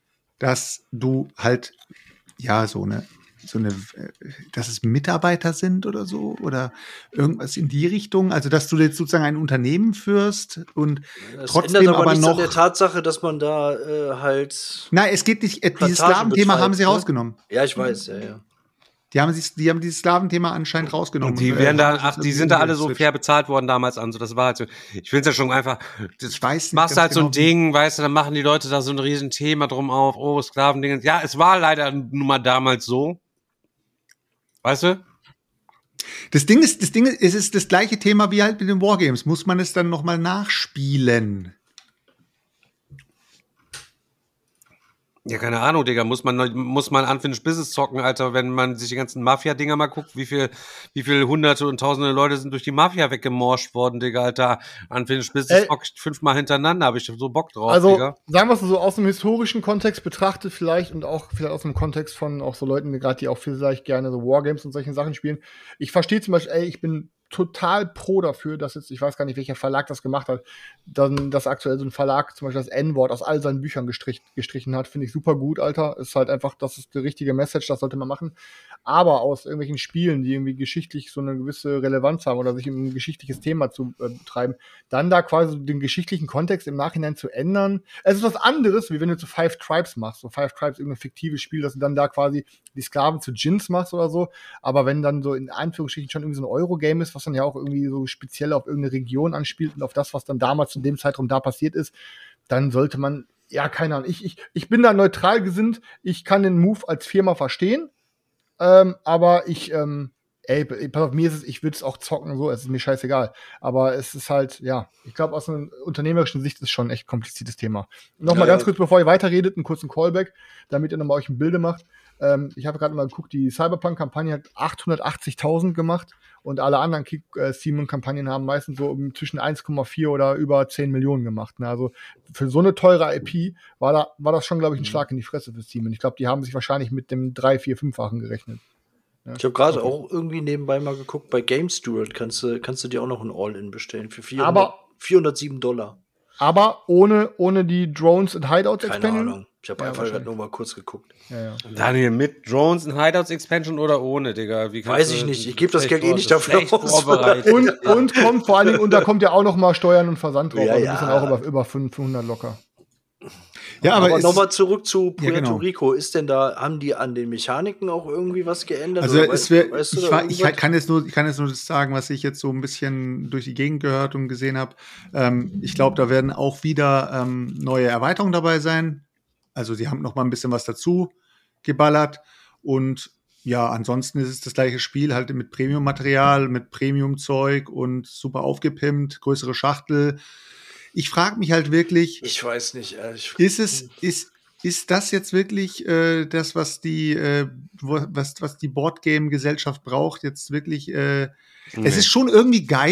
dass du halt, ja, so eine, so eine, äh, dass es Mitarbeiter sind oder so oder irgendwas in die Richtung. Also, dass du jetzt sozusagen ein Unternehmen führst und Das trotzdem ändert aber, aber nichts an noch. der Tatsache, dass man da äh, halt. Nein, es geht nicht, äh, dieses Plantagen Sklaventhema haben betreibt, sie ne? rausgenommen. Ja, ich weiß, ja, ja. Die haben, sich, die haben dieses Sklaventhema anscheinend rausgenommen. Und die äh, werden da, haben ach, das die sind da alle so umgeswitcht. fair bezahlt worden damals an. So, das war halt so. Ich finde es ja schon einfach. Das Ich weiß nicht machst ganz halt so ein genau, wie- Ding, weißt du, dann machen die Leute da so ein riesen Thema drum auf. Oh, Sklavendinge. Ja, es war leider nun mal damals so. Weißt du? Das Ding ist, das Ding ist, es ist das gleiche Thema wie halt mit den Wargames. Muss man es dann noch mal nachspielen? Ja, keine Ahnung, Digga. Muss man, muss man Unfinished Business zocken, Alter, wenn man sich die ganzen Mafia-Dinger mal guckt, wie viel, wie viel hunderte und tausende Leute sind durch die Mafia weggemorscht worden, Digga, Alter. Unfinished Business Ey. zock ich fünfmal hintereinander, habe ich so Bock drauf, Also, Digga. sagen wir es so, aus dem historischen Kontext betrachtet vielleicht und auch vielleicht aus dem Kontext von auch so Leuten, die gerade die auch vielleicht gerne so Wargames und solche Sachen spielen. Ich verstehe zum Beispiel, ey, ich bin total pro dafür, dass jetzt, ich weiß gar nicht, welcher Verlag das gemacht hat, dann, dass aktuell so ein Verlag zum Beispiel das N-Wort aus all seinen Büchern gestrich, gestrichen hat, finde ich super gut, Alter. Ist halt einfach, das ist die richtige Message, das sollte man machen. Aber aus irgendwelchen Spielen, die irgendwie geschichtlich so eine gewisse Relevanz haben oder sich um ein geschichtliches Thema zu äh, betreiben, dann da quasi den geschichtlichen Kontext im Nachhinein zu ändern. Es ist was anderes, wie wenn du zu Five Tribes machst. So Five Tribes, irgendein fiktives Spiel, dass du dann da quasi die Sklaven zu Djinns machst oder so. Aber wenn dann so in Anführungsstrichen schon irgendwie so ein Eurogame ist, was dann ja auch irgendwie so speziell auf irgendeine Region anspielt und auf das, was dann damals in dem Zeitraum da passiert ist, dann sollte man, ja, keine Ahnung, ich, ich, ich bin da neutral gesinnt, ich kann den Move als Firma verstehen, ähm, aber ich, ähm, ey, pass auf, mir ist es, ich würde es auch zocken, so, es ist mir scheißegal. Aber es ist halt, ja, ich glaube, aus einer unternehmerischen Sicht ist es schon ein echt kompliziertes Thema. Nochmal Ja, ganz ja. kurz, bevor ihr weiterredet, einen kurzen Callback, damit ihr nochmal euch ein Bilde macht. Ähm, ich habe gerade mal geguckt, die Cyberpunk-Kampagne hat achthundertachtzigtausend gemacht und alle anderen Kick-Steam-Kampagnen haben meistens so um zwischen eins Komma vier oder über zehn Millionen gemacht. Ne? Also für so eine teure I P war, da, war das schon, glaube ich, ein Schlag in die Fresse für Steam. Und ich glaube, die haben sich wahrscheinlich mit dem drei, vier, fünffachen gerechnet. Ja. Ich habe gerade Okay. auch irgendwie nebenbei mal geguckt, bei Game Steward kannst du, kannst du dir auch noch ein All-In bestellen für vierhundert, Aber- vierhundertsieben Dollar. Aber ohne, ohne die Drones und Hideouts Keine Expansion. Ahnung. Ich habe Ja, einfach wahrscheinlich. nur mal kurz geguckt. Ja, ja. Daniel, mit Drones und Hideouts Expansion oder ohne, Digga? Wie kannst Weiß du- ich nicht. Ich gebe das schlecht Geld eh vor- nicht dafür schlecht aus. vorbereitet. Und, und kommt vor allen Dingen, und da kommt ja auch noch mal Steuern und Versand drauf. Ja, also ja. bist dann auch über, über fünfhundert locker. Ja, aber, Aber, es- nochmal zurück zu Ja, Puerto genau. Rico. Ist denn da, haben die an den Mechaniken auch irgendwie was geändert? Also Oder es weißt- wär, weißt du ich, da war, ich irgendwas? kann jetzt nur, ich kann jetzt nur das sagen, was ich jetzt so ein bisschen durch die Gegend gehört und gesehen habe. Ähm, ich glaube, da werden auch wieder ähm, neue Erweiterungen dabei sein. Also sie haben noch mal ein bisschen was dazu geballert und ja, ansonsten ist es das gleiche Spiel, halt mit Premium-Material, mit Premium-Zeug und super aufgepimpt, größere Schachtel. Ich frage mich halt wirklich, Ich weiß nicht. Äh, ich, ist es, ist, ist das jetzt wirklich äh, das, was die, äh, wo, was, was die Boardgame-Gesellschaft braucht? Jetzt wirklich, äh, Nee. es ist schon irgendwie geil.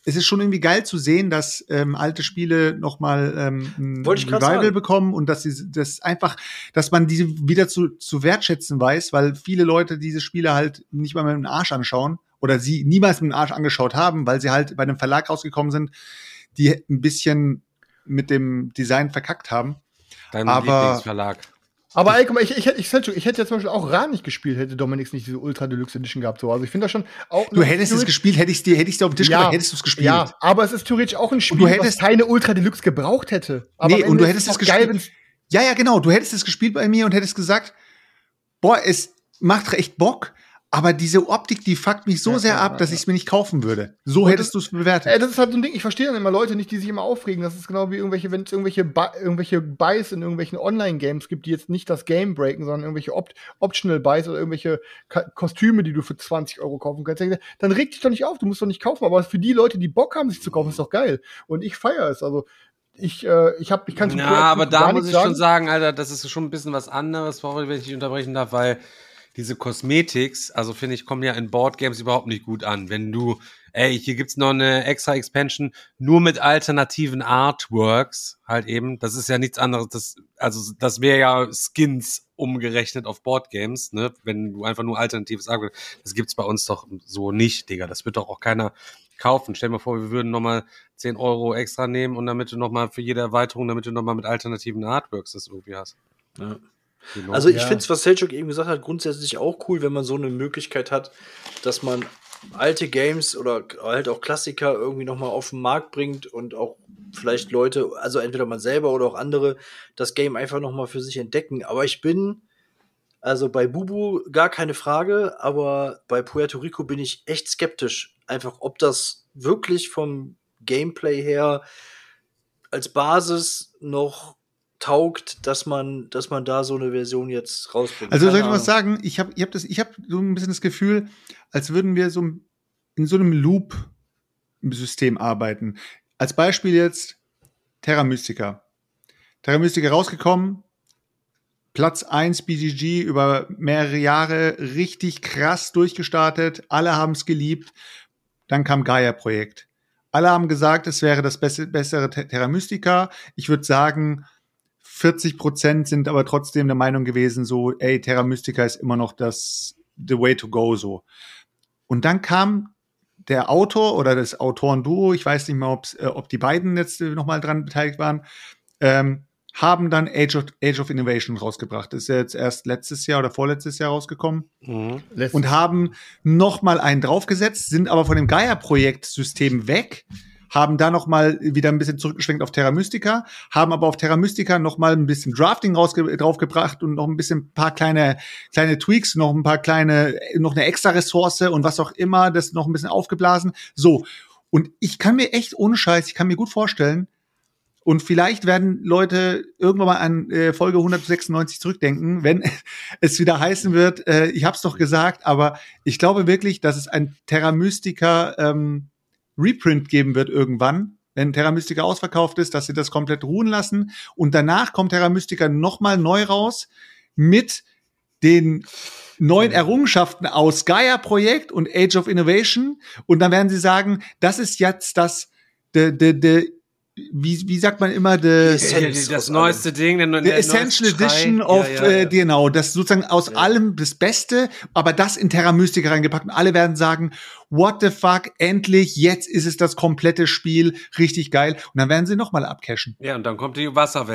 es ist schon irgendwie geil zu sehen, dass ähm, alte Spiele noch mal ähm, ein Wollte ich grad Revival sagen. bekommen und dass sie das einfach, dass man diese wieder zu, zu wertschätzen weiß, weil viele Leute diese Spiele halt nicht mal mit dem Arsch anschauen oder sie niemals mit dem Arsch angeschaut haben, weil sie halt bei einem Verlag rausgekommen sind, die ein bisschen mit dem Design verkackt haben. Dein Aber- Lieblingsverlag. Aber ey, guck mal, ich, ich, hätte- ich, hätte- ich hätte ja zum Beispiel auch Ra nicht gespielt, hätte Dominik nicht diese Ultra Deluxe Edition gehabt. So. Also ich finde das schon auch. Du hättest es gespielt, hätte ich dir, hätte ich dir auf den Tisch ja, gebracht, hättest du es gespielt. Ja, aber es ist theoretisch auch ein Spiel, du hättest- was keine Ultra Deluxe gebraucht hätte. Aber Nee, am und Ende du ist hättest es es auch geil, gespielt. Ja, ja, genau. Du hättest es gespielt bei mir und hättest gesagt, boah, es macht echt Bock, aber diese Optik, die fuckt mich so Ja, sehr ja, ab, ja, dass ja. ich es mir nicht kaufen würde. So Und hättest du es bewertet. Ey, das ist halt so ein Ding, ich verstehe dann immer Leute nicht, die sich immer aufregen. Das ist genau wie irgendwelche, wenn es irgendwelche, Bu- irgendwelche Buys in irgendwelchen Online-Games gibt, die jetzt nicht das Game breaken, sondern irgendwelche Opt Optional Buys oder irgendwelche Ka Kostüme, die du für zwanzig Euro kaufen kannst. Dann reg dich doch nicht auf, du musst doch nicht kaufen. Aber für die Leute, die Bock haben, sich zu kaufen, ist doch geil. Und ich feiere es. Also ich, äh, ich hab, ich kann Ja, aber da muss ich schon sagen, Alter, das ist schon ein bisschen was anderes, sorry, wenn ich dich unterbrechen darf, weil diese Cosmetics, also finde ich, kommen ja in Boardgames überhaupt nicht gut an. Wenn du, ey, hier gibt's noch eine extra Expansion, nur mit alternativen Artworks, halt eben, das ist ja nichts anderes, das, also das wäre ja Skins umgerechnet auf Boardgames, ne, wenn du einfach nur alternatives Artwork, das gibt's bei uns doch so nicht, Digga, das wird doch auch keiner kaufen. Stell dir mal vor, wir würden nochmal zehn Euro extra nehmen und damit du nochmal für jede Erweiterung, damit du nochmal mit alternativen Artworks das irgendwie hast. Ja. Genau. Also ich Ja. finde es, was Selchuk eben gesagt hat, grundsätzlich auch cool, wenn man so eine Möglichkeit hat, dass man alte Games oder halt auch Klassiker irgendwie noch mal auf den Markt bringt und auch vielleicht Leute, also entweder man selber oder auch andere, das Game einfach noch mal für sich entdecken. Aber ich bin, also bei Bubu gar keine Frage, aber bei Puerto Rico bin ich echt skeptisch. Einfach, ob das wirklich vom Gameplay her als Basis noch taugt, dass man, dass man da so eine Version jetzt rausbringt. Also Keine soll ich was Ahnung. sagen? Ich habe ich hab das, ich habe so ein bisschen das Gefühl, als würden wir so in so einem Loop-System arbeiten. Als Beispiel jetzt Terra Mystica. Terra Mystica rausgekommen, Platz eins B G G über mehrere Jahre, richtig krass durchgestartet, alle haben es geliebt. Dann kam Gaia-Projekt. Alle haben gesagt, es wäre das besse, bessere Terra Mystica. Ich würde sagen, vierzig Prozent sind aber trotzdem der Meinung gewesen, so, ey, Terra Mystica ist immer noch das the way to go, so. Und dann kam der Autor oder das Autorenduo, ich weiß nicht mehr, ob's, äh, ob die beiden jetzt äh, noch mal dran beteiligt waren, ähm, haben dann Age of, Age of Innovation rausgebracht. Das ist ja jetzt erst letztes Jahr oder vorletztes Jahr rausgekommen. Mhm. Und haben noch mal einen draufgesetzt, sind aber von dem Gaia-Projekt-System weg, haben da noch mal wieder ein bisschen zurückgeschwenkt auf Terra Mystica, haben aber auf Terra Mystica noch mal ein bisschen Drafting rausge- draufgebracht und noch ein bisschen ein paar kleine kleine Tweaks, noch ein paar kleine, noch eine extra Ressource und was auch immer, das noch ein bisschen aufgeblasen. So, und ich kann mir echt ohne Scheiß, ich kann mir gut vorstellen, und vielleicht werden Leute irgendwann mal an äh, Folge hundertsechsundneunzig zurückdenken, wenn es wieder heißen wird, äh, ich hab's doch gesagt, aber ich glaube wirklich, dass es ein Terra Mystica ähm, Reprint geben wird irgendwann, wenn Terra Mystica ausverkauft ist, dass sie das komplett ruhen lassen und danach kommt Terra Mystica nochmal neu raus mit den neuen Errungenschaften aus Gaia-Projekt und Age of Innovation und dann werden sie sagen, das ist jetzt das de, de, de, wie, wie sagt man immer, the, Das, das neueste Ding, der, the der Essential neueste Schrei. Edition of, ja, ja, ja. Äh, genau, das sozusagen aus allem das Beste, aber das in Terra Mystica reingepackt und alle werden sagen, what the fuck, endlich, jetzt ist es das komplette Spiel, richtig geil und dann werden sie nochmal abcashen. Ja, und dann kommt die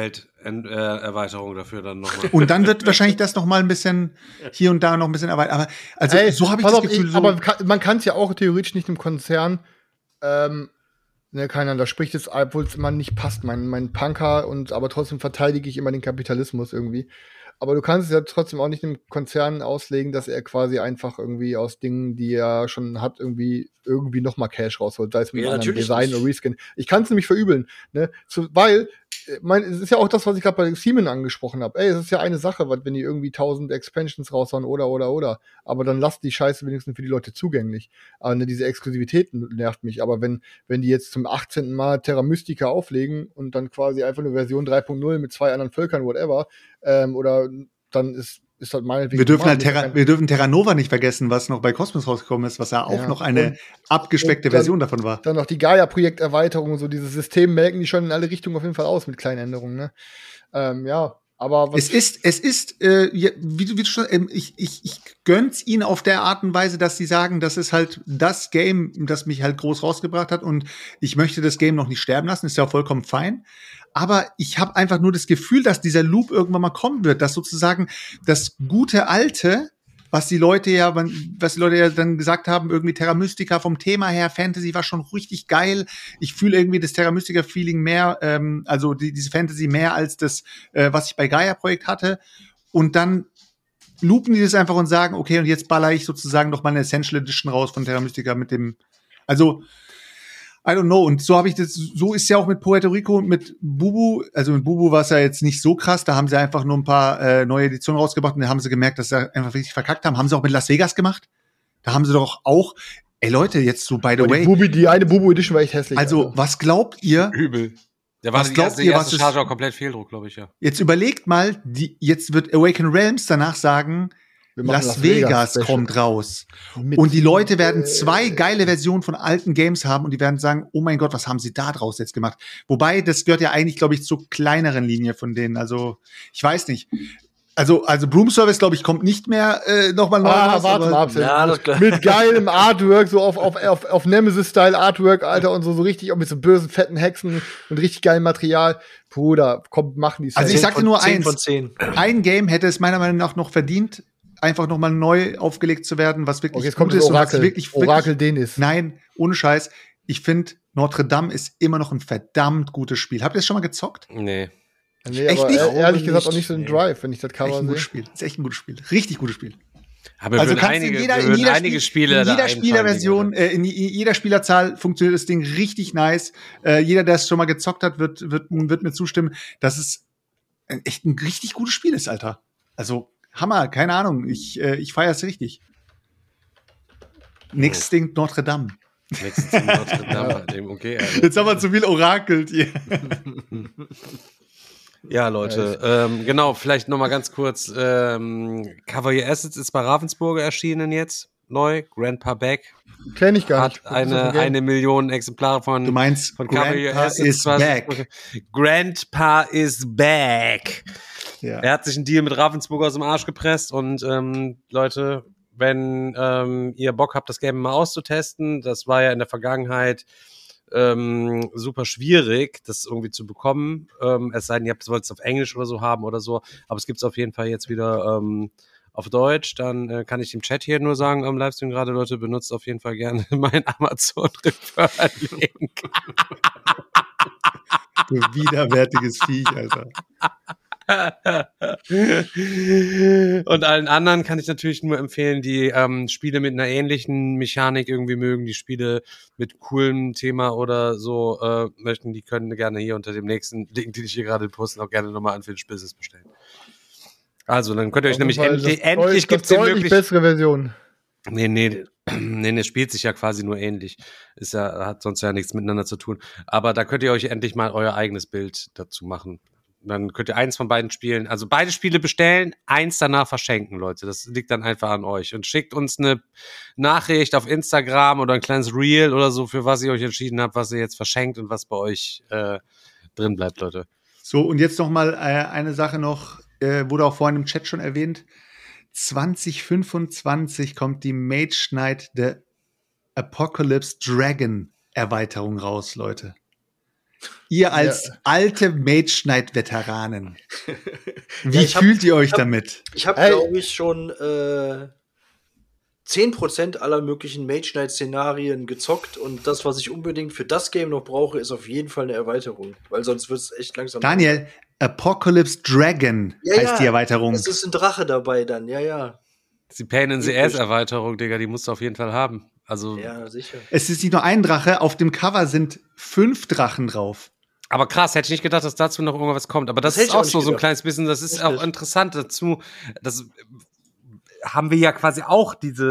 Wasserwelt-Erweiterung dafür dann nochmal. Und dann wird wahrscheinlich das noch mal ein bisschen hier und da noch ein bisschen erweitert. Aber also Ey, so habe ich pass das auf, Gefühl. ich, So aber kann, man kann es ja auch theoretisch nicht im Konzern, ähm, ne, keiner, da spricht es, obwohl es immer nicht passt, mein, mein Punker, und aber trotzdem verteidige ich immer den Kapitalismus irgendwie. Aber du kannst es ja trotzdem auch nicht dem Konzern auslegen, dass er quasi einfach irgendwie aus Dingen, die er schon hat, irgendwie irgendwie noch mal Cash rausholt, sei es mit Ja, einem anderen natürlich Design nicht. oder Reskin. Ich kann es nämlich verübeln, ne? Zu, weil, äh, mein, es ist ja auch das, was ich gerade bei Seaman angesprochen habe. Ey, es ist ja eine Sache, was, wenn die irgendwie tausend Expansions raushauen oder, oder, oder. Aber dann lasst die Scheiße wenigstens für die Leute zugänglich. Aber ne, diese Exklusivität nervt mich. Aber wenn, wenn die jetzt zum achtzehnten Mal Terra Mystica auflegen und dann quasi einfach eine Version drei Punkt null mit zwei anderen Völkern, whatever, ähm, oder dann ist ist halt meinetwegen. Wir dürfen halt Terra, wir dürfen Terra Nova nicht vergessen, was noch bei Cosmos rausgekommen ist, was ja auch ja, noch eine und, abgespeckte und dann, Version davon war. Dann noch die Gaia-Projekterweiterung und so, dieses System melken die schon in alle Richtungen auf jeden Fall aus mit kleinen Änderungen, ne? Ähm, ja. Aber was es ist, es ist, äh, wie du, wie du schon, ähm, ich, ich, ich gönn's ihnen auf der Art und Weise, dass sie sagen, das ist halt das Game, das mich halt groß rausgebracht hat und ich möchte das Game noch nicht sterben lassen, ist ja vollkommen fein. Aber ich habe einfach nur das Gefühl, dass dieser Loop irgendwann mal kommen wird, dass sozusagen das gute Alte, was die Leute ja, was die Leute ja dann gesagt haben, irgendwie Terra Mystica vom Thema her, Fantasy war schon richtig geil. Ich fühle irgendwie das Terra Mystica-Feeling mehr, ähm, also die, diese Fantasy mehr als das, äh, was ich bei Gaia-Projekt hatte. Und dann loopen die das einfach und sagen, okay, und jetzt baller ich sozusagen noch mal eine Essential Edition raus von Terra Mystica mit dem, also I don't know. Und so habe ich das, so ist ja auch mit Puerto Rico und mit Bubu. Also mit Bubu war es ja jetzt nicht so krass. Da haben sie einfach nur ein paar äh, neue Editionen rausgebracht und da haben sie gemerkt, dass sie einfach richtig verkackt haben. Haben sie auch mit Las Vegas gemacht. Da haben sie doch auch, ey Leute, jetzt so by the way. Die, Bubi, die eine Bubu Edition war echt hässlich. Also, also. was glaubt ihr? Übel. Der war was die glaubt erste, ihr, die erste was ist, Charge auch komplett Fehldruck, glaube ich, ja. Jetzt überlegt mal, die, jetzt wird Awaken Realms danach sagen, Las, Las Vegas, Vegas kommt raus. Mit und die Leute werden zwei geile Versionen von alten Games haben und die werden sagen, oh mein Gott, was haben sie da draus jetzt gemacht? Wobei, das gehört ja eigentlich, glaube ich, zur kleineren Linie von denen. Also, ich weiß nicht. Also, also Broom Service, glaube ich, kommt nicht mehr äh, nochmal neu ah, raus. Warte mal ab, ja, das klar. Mit geilem Artwork, so auf, auf, auf, auf Nemesis-Style Artwork, Alter, und so, so richtig, auch mit so bösen, fetten Hexen und richtig geilem Material. Bruder, komm, machen die Also, ich sagte nur eins. von zehn. Ein Game hätte es meiner Meinung nach noch verdient, einfach noch mal neu aufgelegt zu werden, was wirklich okay, jetzt kommt gut das ist Orakel. und was wirklich, wirklich Orakel Dennis. Nein, ohne Scheiß. Ich finde, Notre Dame ist immer noch ein verdammt gutes Spiel. Habt ihr das schon mal gezockt? Nee. Nee, echt aber nicht? ehrlich oh, gesagt nicht. auch nicht so ein Drive, wenn ich das Cover sehe. Ist ein gutes sehe. Spiel. Ist echt ein gutes Spiel. Richtig gutes Spiel. Aber also kannst einige, in jeder, in in jeder einige Spiel, Spiele in jeder Spielerversion, äh, in, in jeder Spielerzahl funktioniert das Ding richtig nice. Äh, jeder, der es schon mal gezockt hat, wird, wird, wird mir zustimmen, dass es echt ein richtig gutes Spiel ist, Alter. Also Hammer, keine Ahnung. Ich, äh, ich feiere es richtig. Nächstes Ding Notre Dame. Nächstes Ding Notre Dame. Okay, also. Jetzt haben wir zu viel orakelt hier. Ja, Leute, ähm, genau, vielleicht noch mal ganz kurz. Ähm, Cavalier Assets ist bei Ravensburger erschienen jetzt, neu. Grandpa Back. Kenn ich gar nicht. Hat eine, eine Million Exemplare von, du meinst, von Cavalier Assets. Is back. Grandpa is back. Ja. Er hat sich einen Deal mit Ravensburger aus dem Arsch gepresst und ähm, Leute, wenn ähm, ihr Bock habt, das Game mal auszutesten, das war ja in der Vergangenheit ähm, super schwierig, das irgendwie zu bekommen. Ähm, es sei denn, ihr wollt es auf Englisch oder so haben oder so, aber es gibt es auf jeden Fall jetzt wieder ähm, auf Deutsch. Dann äh, kann ich im Chat hier nur sagen, am Livestream gerade, Leute, benutzt auf jeden Fall gerne meinen Amazon-Referral-Link. Du widerwärtiges Viech, Alter. Und allen anderen kann ich natürlich nur empfehlen, die ähm, Spiele mit einer ähnlichen Mechanik irgendwie mögen, die Spiele mit coolem Thema oder so äh, möchten, die können gerne hier unter dem nächsten Link, den ich hier gerade poste, auch gerne nochmal Unfinished Business bestellen. Also, dann könnt ihr euch nämlich endlich, endlich gibt's den deutlich bessere Version. Nee, nee, nee, nee, spielt sich ja quasi nur ähnlich. Ist ja, hat sonst ja nichts miteinander zu tun. Aber da könnt ihr euch endlich mal euer eigenes Bild dazu machen. Dann könnt ihr eins von beiden spielen, also beide Spiele bestellen, eins danach verschenken, Leute. Das liegt dann einfach an euch. Und schickt uns eine Nachricht auf Instagram oder ein kleines Reel oder so, für was ihr euch entschieden habt, was ihr jetzt verschenkt und was bei euch äh, drin bleibt, Leute. So, und jetzt noch mal äh, eine Sache noch, äh, wurde auch vorhin im Chat schon erwähnt. zwanzig fünfundzwanzig kommt die Mage Knight The Apocalypse Dragon Erweiterung raus, Leute. Ihr als ja. alte Mage Knight Veteranen. Wie ja, fühlt hab, ihr euch ich hab, damit? Ich habe, hey. glaube ich, schon äh, zehn Prozent aller möglichen Mage Knight Szenarien gezockt und das, was ich unbedingt für das Game noch brauche, ist auf jeden Fall eine Erweiterung, weil sonst wird es echt langsam. Daniel, Apocalypse Dragon ja, heißt ja. die Erweiterung. Es ist ein Drache dabei dann, ja, ja. Die Pain in the Ass Erweiterung, Digga, die musst du auf jeden Fall haben. Also, ja, sicher. Es ist nicht nur ein Drache, auf dem Cover sind fünf Drachen drauf. Aber krass, hätte ich nicht gedacht, dass dazu noch irgendwas kommt. Aber das, das ist auch so, so ein kleines bisschen, das ist Richtig. auch interessant dazu. Das haben wir ja quasi auch diese,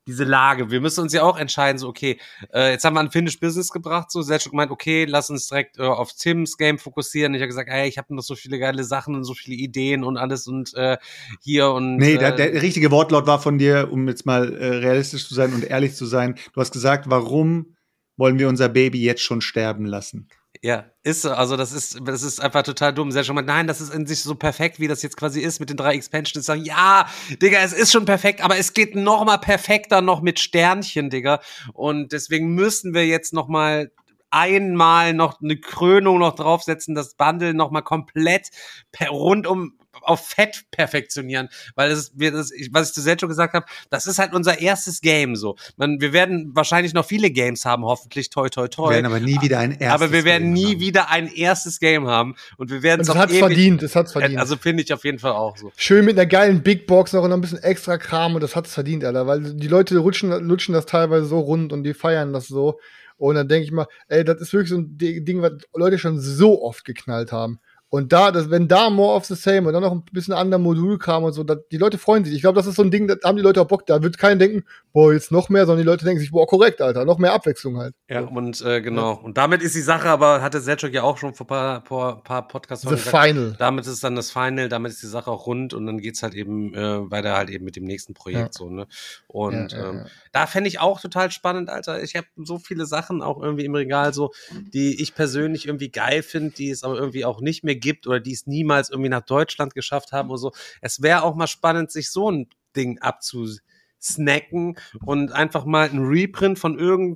diese Lage. Wir müssen uns ja auch entscheiden, so, okay, äh, jetzt haben wir ein Finished Business gebracht, so, Selchuk gemeint, okay, lass uns direkt äh, auf Tims Game fokussieren. Ich habe gesagt, ey, ich habe noch so viele geile Sachen und so viele Ideen und alles und äh, hier und Nee, äh, der, der richtige Wortlaut war von dir, um jetzt mal äh, realistisch zu sein und ehrlich zu sein. Du hast gesagt, warum wollen wir unser Baby jetzt schon sterben lassen? Ja, ist so. Also das ist, das ist einfach total dumm. Sehr schon mal, nein, das ist in sich so perfekt, wie das jetzt quasi ist mit den drei Expansions. Sagen, ja, Digga, es ist schon perfekt, aber es geht noch mal perfekter noch mit Sternchen, Digga. Und deswegen müssen wir jetzt noch mal einmal noch eine Krönung noch draufsetzen, das Bundle noch mal komplett per, rundum auf Fett perfektionieren, weil das ist, wir, das, ich, was ich zu Selchuk gesagt habe, das ist halt unser erstes Game so. Man, wir werden wahrscheinlich noch viele Games haben, hoffentlich, toi, toi, toi. Wir werden aber nie wieder ein erstes Game Aber wir werden Game nie haben. wieder ein erstes Game haben und wir werden Und es das hat's verdient, das hat's verdient. Also finde ich auf jeden Fall auch so. Schön mit einer geilen Big Box noch und noch ein bisschen extra Kram und das hat's verdient, Alter, weil die Leute rutschen, lutschen das teilweise so rund und die feiern das so. Und dann denke ich mal, ey, das ist wirklich so ein Ding, was Leute schon so oft geknallt haben. Und da, das, wenn da more of the same und dann noch ein bisschen anderer Modulkram und so, da, die Leute freuen sich. Ich glaube, das ist so ein Ding, da haben die Leute auch Bock. Da wird keiner denken, boah, jetzt noch mehr, sondern die Leute denken sich, boah, korrekt, Alter, noch mehr Abwechslung halt. Ja, und äh, genau. Ja. Und damit ist die Sache, aber hatte Selchuk ja auch schon vor ein paar, paar, paar Podcasts The gesagt. Final. Damit ist dann das Final, damit ist die Sache auch rund und dann geht's halt eben äh, weiter halt eben mit dem nächsten Projekt. Ja. So, ne? Und ja, ja, ähm, ja. da fände ich auch total spannend, Alter. Ich habe so viele Sachen auch irgendwie im Regal, so, die ich persönlich irgendwie geil finde, die es aber irgendwie auch nicht mehr gibt oder die es niemals irgendwie nach Deutschland geschafft haben oder so. Es wäre auch mal spannend, sich so ein Ding abzusnacken und einfach mal ein Reprint von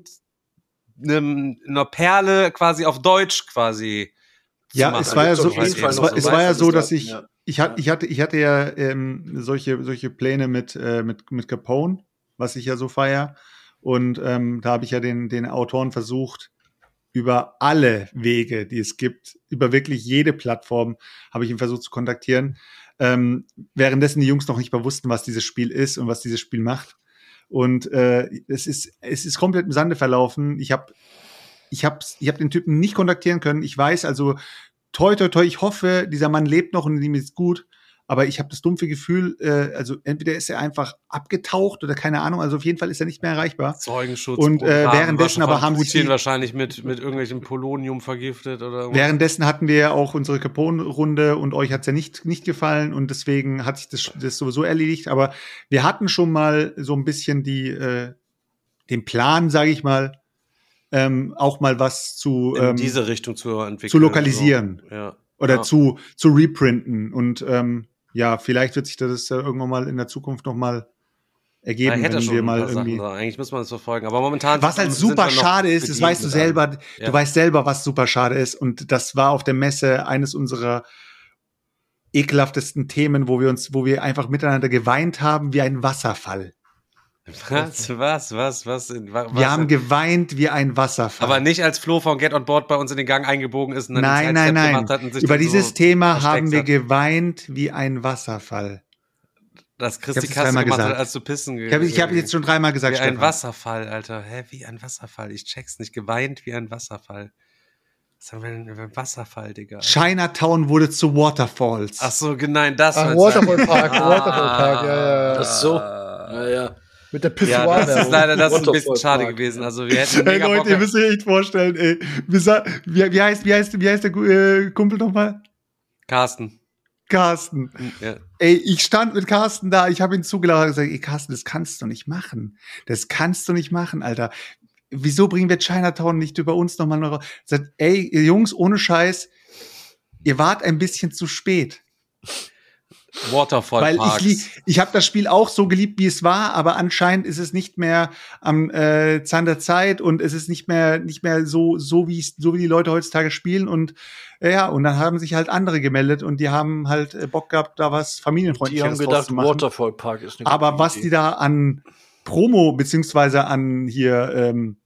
irgendeiner Perle quasi auf Deutsch quasi ja, zu machen. Es war ja so, es, es war, so es war ja so, dass ich, ja. ich, hatte, ich hatte, ich hatte ja ähm, solche, solche Pläne mit, äh, mit, mit Capone, was ich ja so feier. Und ähm, da habe ich ja den, den Autoren versucht, über alle Wege, die es gibt, über wirklich jede Plattform, habe ich ihn versucht zu kontaktieren. Ähm, währenddessen die Jungs noch nicht mal wussten, was dieses Spiel ist und was dieses Spiel macht. Und äh, es ist es ist komplett im Sande verlaufen. Ich habe ich hab, ich hab den Typen nicht kontaktieren können. Ich weiß also, toi, toi, toi, ich hoffe, dieser Mann lebt noch und ihm ist gut. Aber ich habe das dumpfe Gefühl, äh, also entweder ist er einfach abgetaucht oder keine Ahnung, also auf jeden Fall ist er nicht mehr erreichbar. Zeugenschutz. Und äh, währenddessen aber haben Putin sie wahrscheinlich mit mit irgendwelchem Polonium vergiftet oder irgendwas. Währenddessen hatten wir ja auch unsere Capone-Runde und euch hat's ja nicht nicht gefallen und deswegen hat sich das, das sowieso erledigt. Aber wir hatten schon mal so ein bisschen die äh, den Plan, sage ich mal, ähm, auch mal was zu in ähm, diese Richtung zu entwickeln, zu lokalisieren so. Ja. oder ja. zu zu reprinten und ähm, ja, vielleicht wird sich das äh, irgendwann mal in der Zukunft noch mal ergeben, ja, wenn wir mal irgendwie. Da. Eigentlich muss man das verfolgen, aber momentan. Was halt super schade ist, das weißt du selber, ja. du weißt selber, was super schade ist und das war auf der Messe eines unserer ekelhaftesten Themen, wo wir uns, wo wir einfach miteinander geweint haben wie ein Wasserfall. Was, was, was, was? was wir haben geweint wie ein Wasserfall. Aber nicht als Flo von Get on Board bei uns in den Gang eingebogen ist und dann nein, nein, nein. Gemacht hat und sich über dieses so Thema haben wir hat. geweint wie ein Wasserfall. Das Christi Kasse gemacht gesagt. hat, als du pissen Ich habe ich hab jetzt schon dreimal gesagt, Wie Stefan. ein Wasserfall, Alter. Hä, wie ein Wasserfall? Ich check's nicht. Geweint wie ein Wasserfall. Was haben wir denn über einen Wasserfall, Digga? Chinatown wurde zu Waterfalls. Ach so, nein, das Ach, Waterfall Park, Waterfall Park, ja, ja, ja. Ach so. Ja, ja. Mit der Pissoir. Ja, das ist leider das ist ein bisschen schade gewesen. Also wir hätten mega hey, Leute, ihr müsst euch echt vorstellen, ey. Wie, wie, wie, heißt, wie, heißt, wie heißt der äh, Kumpel nochmal? Carsten. Carsten. Ja. Ey, ich stand mit Carsten da, ich habe ihn zugelacht und gesagt, ey Carsten, das kannst du nicht machen. Das kannst du nicht machen, Alter. Wieso bringen wir Chinatown nicht über uns nochmal noch? Sagt, ey, ihr Jungs, ohne Scheiß, ihr wart ein bisschen zu spät. Waterfall Weil Parks. ich, ich habe das Spiel auch so geliebt, wie es war, aber anscheinend ist es nicht mehr am äh, Zahn der Zeit und es ist nicht mehr nicht mehr so so wie so wie die Leute heutzutage spielen und äh, ja und dann haben sich halt andere gemeldet und die haben halt äh, Bock gehabt, da was familienfreundliches zu machen. Die haben gedacht, zu machen. Waterfall Park ist eine aber gute was Idee. die da an Promo beziehungsweise an hier ähm,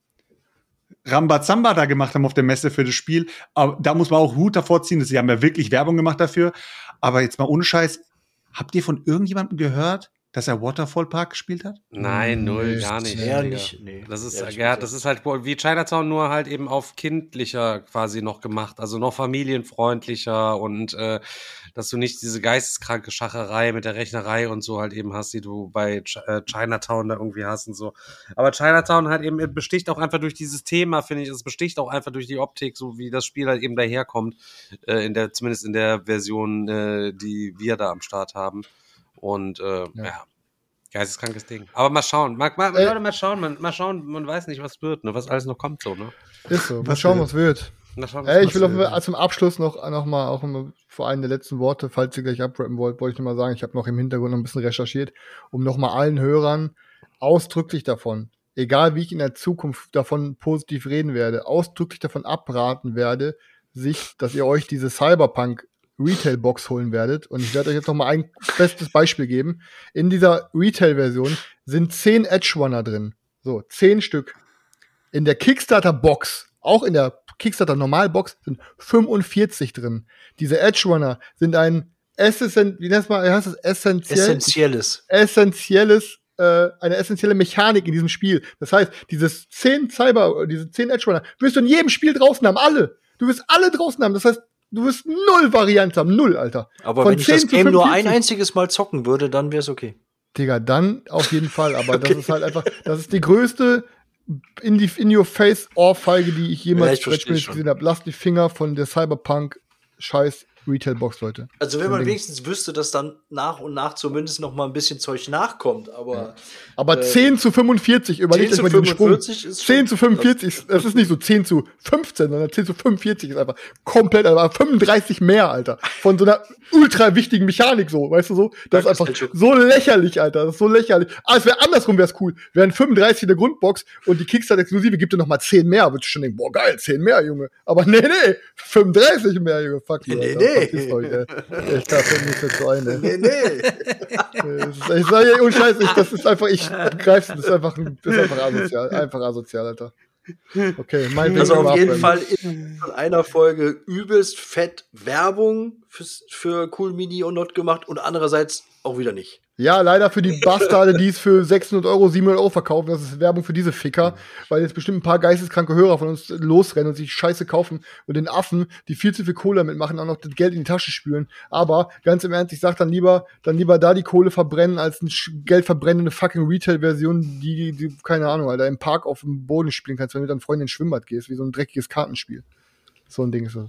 Rambazamba da gemacht haben auf der Messe für das Spiel, aber da muss man auch Hut davor ziehen, dass sie haben ja wirklich Werbung gemacht dafür, aber jetzt mal ohne Scheiß. Habt ihr von irgendjemandem gehört, dass er Waterfall Park gespielt hat? Nein, null, Nee, gar nicht. eher Digga. nicht, nee. Das ist, Ehrlich ja, gesagt. das ist halt wie Chinatown, nur halt eben auf kindlicher quasi noch gemacht. Also noch familienfreundlicher und äh, dass du nicht diese geisteskranke Schacherei mit der Rechnerei und so halt eben hast, die du bei Ch- äh, Chinatown da irgendwie hast und so. Aber Chinatown halt eben es besticht auch einfach durch dieses Thema, finde ich. Es besticht auch einfach durch die Optik, so wie das Spiel halt eben daherkommt. Äh, in der, zumindest in der Version, äh, die wir da am Start haben. Und äh, ja. ja. Geisteskrankes Ding. Aber mal schauen. Mal, mal, Äh, Leute, mal schauen. Man, mal schauen, man weiß nicht, was wird, ne? Was alles noch kommt, so, ne? Ist so. Mal Was schauen, wird? was wird. Mal schauen, was Ey, ich will passiert. auch, zum Abschluss noch, noch mal auch immer vor allem der letzten Worte, falls ihr gleich abrappen wollt, wollte ich noch mal sagen, ich habe noch im Hintergrund noch ein bisschen recherchiert, um noch mal allen Hörern ausdrücklich davon, egal wie ich in der Zukunft davon positiv reden werde, ausdrücklich davon abraten werde, sich, dass ihr euch diese Cyberpunk Retail-Box holen werdet. Und ich werde euch jetzt noch mal ein bestes Beispiel geben. In dieser Retail-Version sind zehn Edge-Runner drin. So, zehn Stück. In der Kickstarter-Box, auch in der Kickstarter-Normal-Box, sind fünfundvierzig drin. Diese Edge-Runner sind ein Essen, wie nennt man, heißt es, essentiell, Essentielles. essentielles, äh, eine essentielle Mechanik in diesem Spiel. Das heißt, dieses zehn Cyber, diese zehn Edge-Runner wirst du in jedem Spiel draußen haben, alle. Du wirst alle draußen haben. Das heißt, du wirst null Varianten haben, null, Alter. Aber Von wenn ich das zehn zu Game nur ein fünfundvierzig. einziges Mal zocken würde, dann wäre es okay. Digga, dann auf jeden Fall. Aber das ist halt einfach, das ist die größte in die In-Your-Face-Ohrfeige, die ich Ja, jemals ich versteh schon. gesehen habe. Lasst die Finger von der Cyberpunk-Scheiß Retail-Box, Leute. Also wenn So ein man Ding. wenigstens wüsste, dass dann nach und nach zumindest noch mal ein bisschen Zeug nachkommt, aber Aber äh, zehn zu fünfundvierzig, überlegt zehn euch zu mal diesen Sprung. fünfundvierzig ist schon zehn zu fünfundvierzig, das ist nicht so zehn zu fünfzehn, sondern zehn zu fünfundvierzig ist einfach komplett, aber fünfunddreißig mehr, Alter. Von so einer ultra wichtigen Mechanik so, weißt du so? Das ist Danke, einfach Selchuk. so lächerlich, Alter. Das ist so lächerlich. Ah, es wäre andersrum, wäre es cool. Wären fünfunddreißig in der Grundbox und die Kickstarter-Exklusive gibt dir noch mal zehn mehr. Würdest du schon denken, boah, geil, zehn mehr, Junge. Aber nee, nee, fünfunddreißig mehr, Junge. Fuck you, Nee, Alter. nee. Verpisst euch, ey. Ich kann das nicht jetzt so ein, ey. nee, nee. Das ist, ich sage ja, ohne Scheiß, ich, das ist einfach, ich greif's, das ist einfach, ein- das ist einfach asozial, einfach asozial, Alter. Okay, mein Also Ding auf war jeden abwenden. Fall in einer Folge übelst fett Werbung fürs, für Cool Mini und Not gemacht und andererseits auch wieder nicht. Ja, leider für die Bastarde, die es für sechshundert Euro, siebenhundert Euro verkaufen. Das ist Werbung für diese Ficker, weil jetzt bestimmt ein paar geisteskranke Hörer von uns losrennen und sich Scheiße kaufen und den Affen, die viel zu viel Kohle damit machen, auch noch das Geld in die Tasche spülen. Aber ganz im Ernst, ich sag dann lieber, dann lieber da die Kohle verbrennen, als eine sch- geldverbrennende fucking Retail-Version, die, die, keine Ahnung, Alter, im Park auf dem Boden spielen kannst, wenn du mit deinen Freunden ins Schwimmbad gehst, wie so ein dreckiges Kartenspiel. So ein Ding ist das.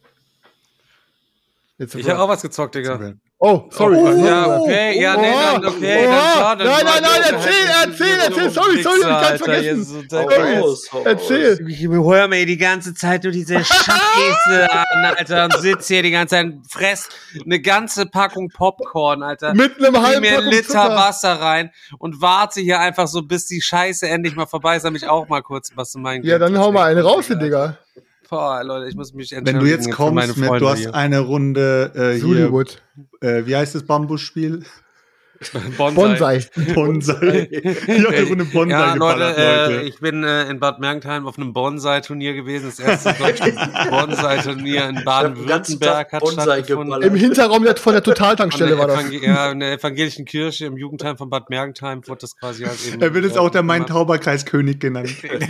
Jetzt Ich habe auch was gezockt, Digga. Oh, sorry. Oh, Also, ja, okay, ja, nee, dann, okay, dann, Oha. dann, dann Nein, nein, nein, dann- erzähl, erzähl, erzähl, sorry, sorry, ich kann's vergessen. Hau Sorry. raus, hau Erzähl. Ich höre mir die ganze Zeit nur diese Scheiße an, Alter, und sitz hier die ganze Zeit, fress eine ganze Packung Popcorn, Alter. Mit einem Zieh halben mir einen Packung Liter Zucker. Wasser rein und warte hier einfach so, bis die Scheiße endlich mal vorbei ist, damit ich auch mal kurz was zu meinen. Ja, dann hau mal eine raus, hier, Digga. Boah, Leute, ich muss mich Wenn entschuldigen du jetzt für meine kommst, mit, Freunde du hast hier. eine Runde äh, hier, Hollywood. äh, wie heißt das Bambusspiel? Bonsai. Bonsai. Ich hab eine Runde Bonsai Ja, Leute, geballert, äh, Leute. ich bin äh, in Bad Mergentheim auf einem Bonsai-Turnier gewesen. Das erste deutsche Bonsai-Turnier in Baden-Württemberg hat Bonsai stattgefunden. geballert. Im Hinterraum der- von der Von Totaltankstelle der war das. Evangel- ja, in der evangelischen Kirche im Jugendheim von Bad Mergentheim wurde das quasi halt eben. Er wird jetzt auch der Main-Tauber-Kreiskönig genannt.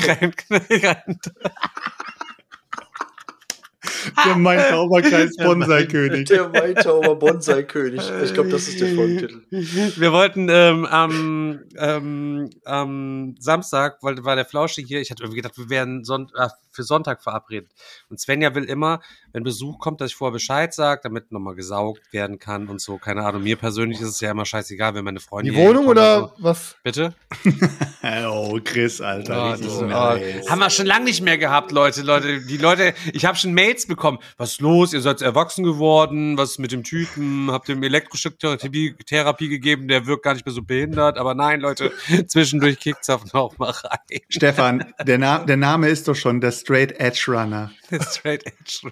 Der Main-Tauber-Kreis-Bonsai-König. Der Maitauber Bonsai-König. Ich glaube, das ist der Folgentitel. Wir wollten ähm, am, ähm, am Samstag, weil war der Flauschi hier, ich hatte irgendwie gedacht, wir wären Son äh, für Sonntag verabredet. Und Svenja will immer, wenn Besuch kommt, dass ich vorher Bescheid sage, damit nochmal gesaugt werden kann und so. Keine Ahnung, mir persönlich ist es ja immer scheißegal, wenn meine Freunde Die hierher Wohnung kommen oder und so. was? Bitte? Oh, Chris, Alter. Oh, richtig das, so oh, nice. haben wir schon lange nicht mehr gehabt, Leute. Leute, die Leute, ich habe schon Mails bekommen. Was ist los? Ihr seid erwachsen geworden. Was ist mit dem Typen? Habt ihr ihm Elektroschocktherapie Therapie gegeben? Der wirkt gar nicht mehr so behindert. Aber nein, Leute, zwischendurch kickt's auf noch mal rein. Stefan, der, Na der Name ist doch schon der Straight Edge Runner. Straight Edge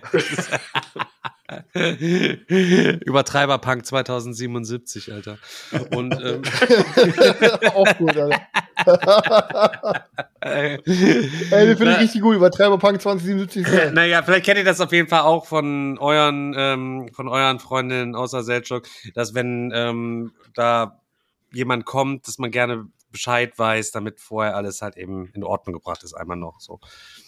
Runner. Übertreiberpunk zweitausendsiebenundsiebzig, Alter. Und ähm, Auch gut, Alter. äh, Ey, den finde ich richtig gut. Übertreiberpunk zwanzig siebenundsiebzig. ist- Naja, vielleicht kennt ihr das auf jeden Fall auch von euren, ähm, von euren Freundinnen außer Selchuk, dass wenn ähm, da jemand kommt, dass man gerne Bescheid weiß, damit vorher alles halt eben in Ordnung gebracht ist, einmal noch so.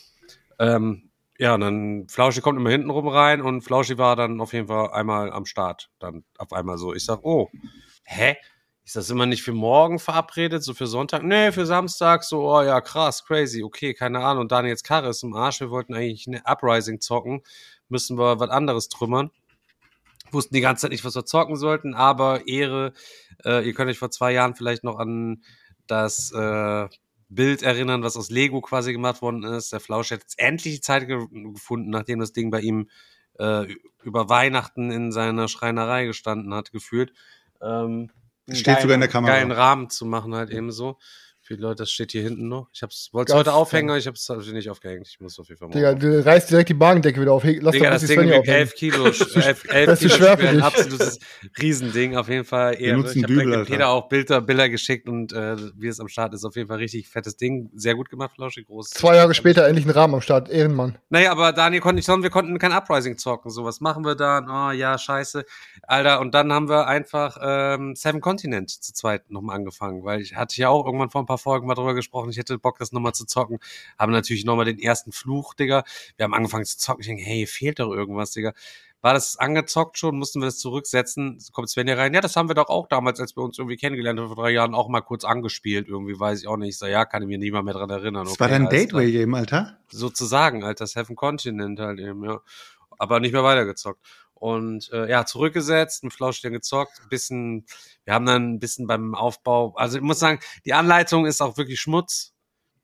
Ähm, ja, und dann Flauschi kommt immer hinten rum rein und Flauschi war dann auf jeden Fall einmal am Start. Dann auf einmal so. Ich sag, oh, hä? Ist das immer nicht für morgen verabredet, so für Sonntag? Nee, für Samstag, so, oh ja, krass, crazy, okay, keine Ahnung. Und Daniels Karre ist im Arsch, wir wollten eigentlich eine Uprising zocken, müssen wir was anderes trümmern. Wussten die ganze Zeit nicht, was wir zocken sollten, aber Ehre, äh, ihr könnt euch vor zwei Jahren vielleicht noch an das äh, Bild erinnern, was aus Lego quasi gemacht worden ist. Der Flausch hat jetzt endlich die Zeit ge- gefunden, nachdem das Ding bei ihm äh, über Weihnachten in seiner Schreinerei gestanden hat, gefühlt. Ähm, Steht geilen, sogar in der Kamera. Geilen Rahmen zu machen halt eben so. Für die Leute, das steht hier hinten noch. Ich hab's, wollte es Geil. heute aufhängen, aber ich hab's nicht aufgehängt. Ich muss auf jeden Fall mal. Digga, du reißt direkt die Magendecke wieder auf. Hey, lass Digga, doch das die Ding Svenja wiegt aufhängen. elf Kilo. elf, elf Das ist Kilo schwer für schwer, ein dich. absolutes Riesending. Auf jeden Fall Ehre. nutzen Ich habe Dübel, dem Alter. Peter auch Bilder, Bilder geschickt und äh, wie es am Start ist, auf jeden Fall richtig fettes Ding. Sehr gut gemacht, Flauschig, groß. Zwei Jahre später endlich ein Rahmen am Start. Ehrenmann. Naja, aber Daniel konnte nicht, sondern wir konnten kein Uprising zocken. So, was machen wir dann? Oh ja, scheiße. Alter, und dann haben wir einfach ähm, Seven Continent zu zweit nochmal angefangen, weil ich hatte ja auch irgendwann vor ein paar Folgen mal drüber gesprochen, ich hätte Bock, das nochmal zu zocken. Haben natürlich nochmal den ersten Fluch, Digga. Wir haben angefangen zu zocken. Ich denke, hey, fehlt doch irgendwas, Digga. War das angezockt schon? Mussten wir das zurücksetzen? Kommt Svenja rein? Ja, das haben wir doch auch damals, als wir uns irgendwie kennengelernt haben, vor drei Jahren auch mal kurz angespielt. Irgendwie weiß ich auch nicht. Ich so, ja, kann ich mir nie mal mehr dran erinnern. Das Okay, war dein alles klar. Gateway-Game, Alter? Sozusagen, Alter, Seven Continent halt eben, ja. Aber nicht mehr weitergezockt. Und äh, ja, zurückgesetzt, mit Flausch dann gezockt, ein bisschen, wir haben dann ein bisschen beim Aufbau, also ich muss sagen, die Anleitung ist auch wirklich Schmutz.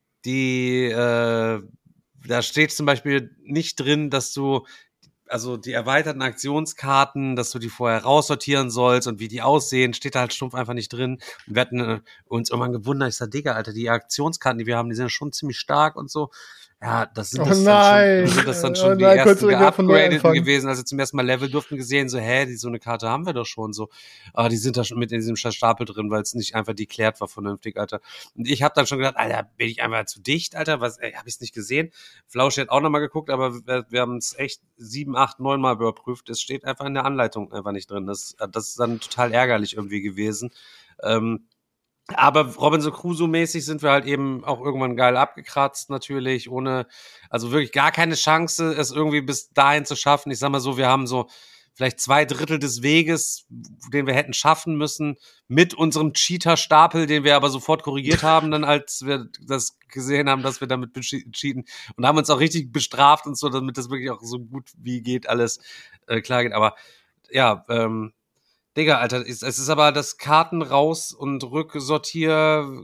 Die, äh, da steht zum Beispiel nicht drin, dass du, also die erweiterten Aktionskarten, dass du die vorher raussortieren sollst und wie die aussehen, steht da halt stumpf einfach nicht drin. Und wir hatten äh, uns irgendwann gewundert, ich sag, Digga, Alter, die Aktionskarten, die wir haben, die sind schon ziemlich stark und so. Ja, das sind Oh das nein. dann schon, sind das dann schon Oh die nein, ersten kurz wieder von neu geupgradeten anfangen. gewesen, als wir zum ersten Mal Level durften gesehen, so, hä, die, so eine Karte haben wir doch schon, so. Aber die sind da schon mit in diesem Stapel drin, weil es nicht einfach deklärt war vernünftig, Alter. Und ich habe dann schon gedacht, Alter, bin ich einfach zu dicht, Alter, was, ey, hab ich's nicht gesehen? Flausch hat auch nochmal geguckt, aber wir, wir haben es echt sieben, acht, neun Mal überprüft. Es steht einfach in der Anleitung einfach nicht drin. Das, das ist dann total ärgerlich irgendwie gewesen. Ähm, Aber Robinson Crusoe-mäßig sind wir halt eben auch irgendwann geil abgekratzt, natürlich, ohne, also wirklich gar keine Chance, es irgendwie bis dahin zu schaffen. Ich sag mal so, wir haben so vielleicht zwei Drittel des Weges, den wir hätten schaffen müssen, mit unserem Cheater-Stapel, den wir aber sofort korrigiert haben, dann als wir das gesehen haben, dass wir damit cheaten, und haben uns auch richtig bestraft und so, damit das wirklich auch so gut wie geht alles äh, klar geht. Aber ja, ähm, Digga, Alter, es ist aber das Karten raus und Rücksortier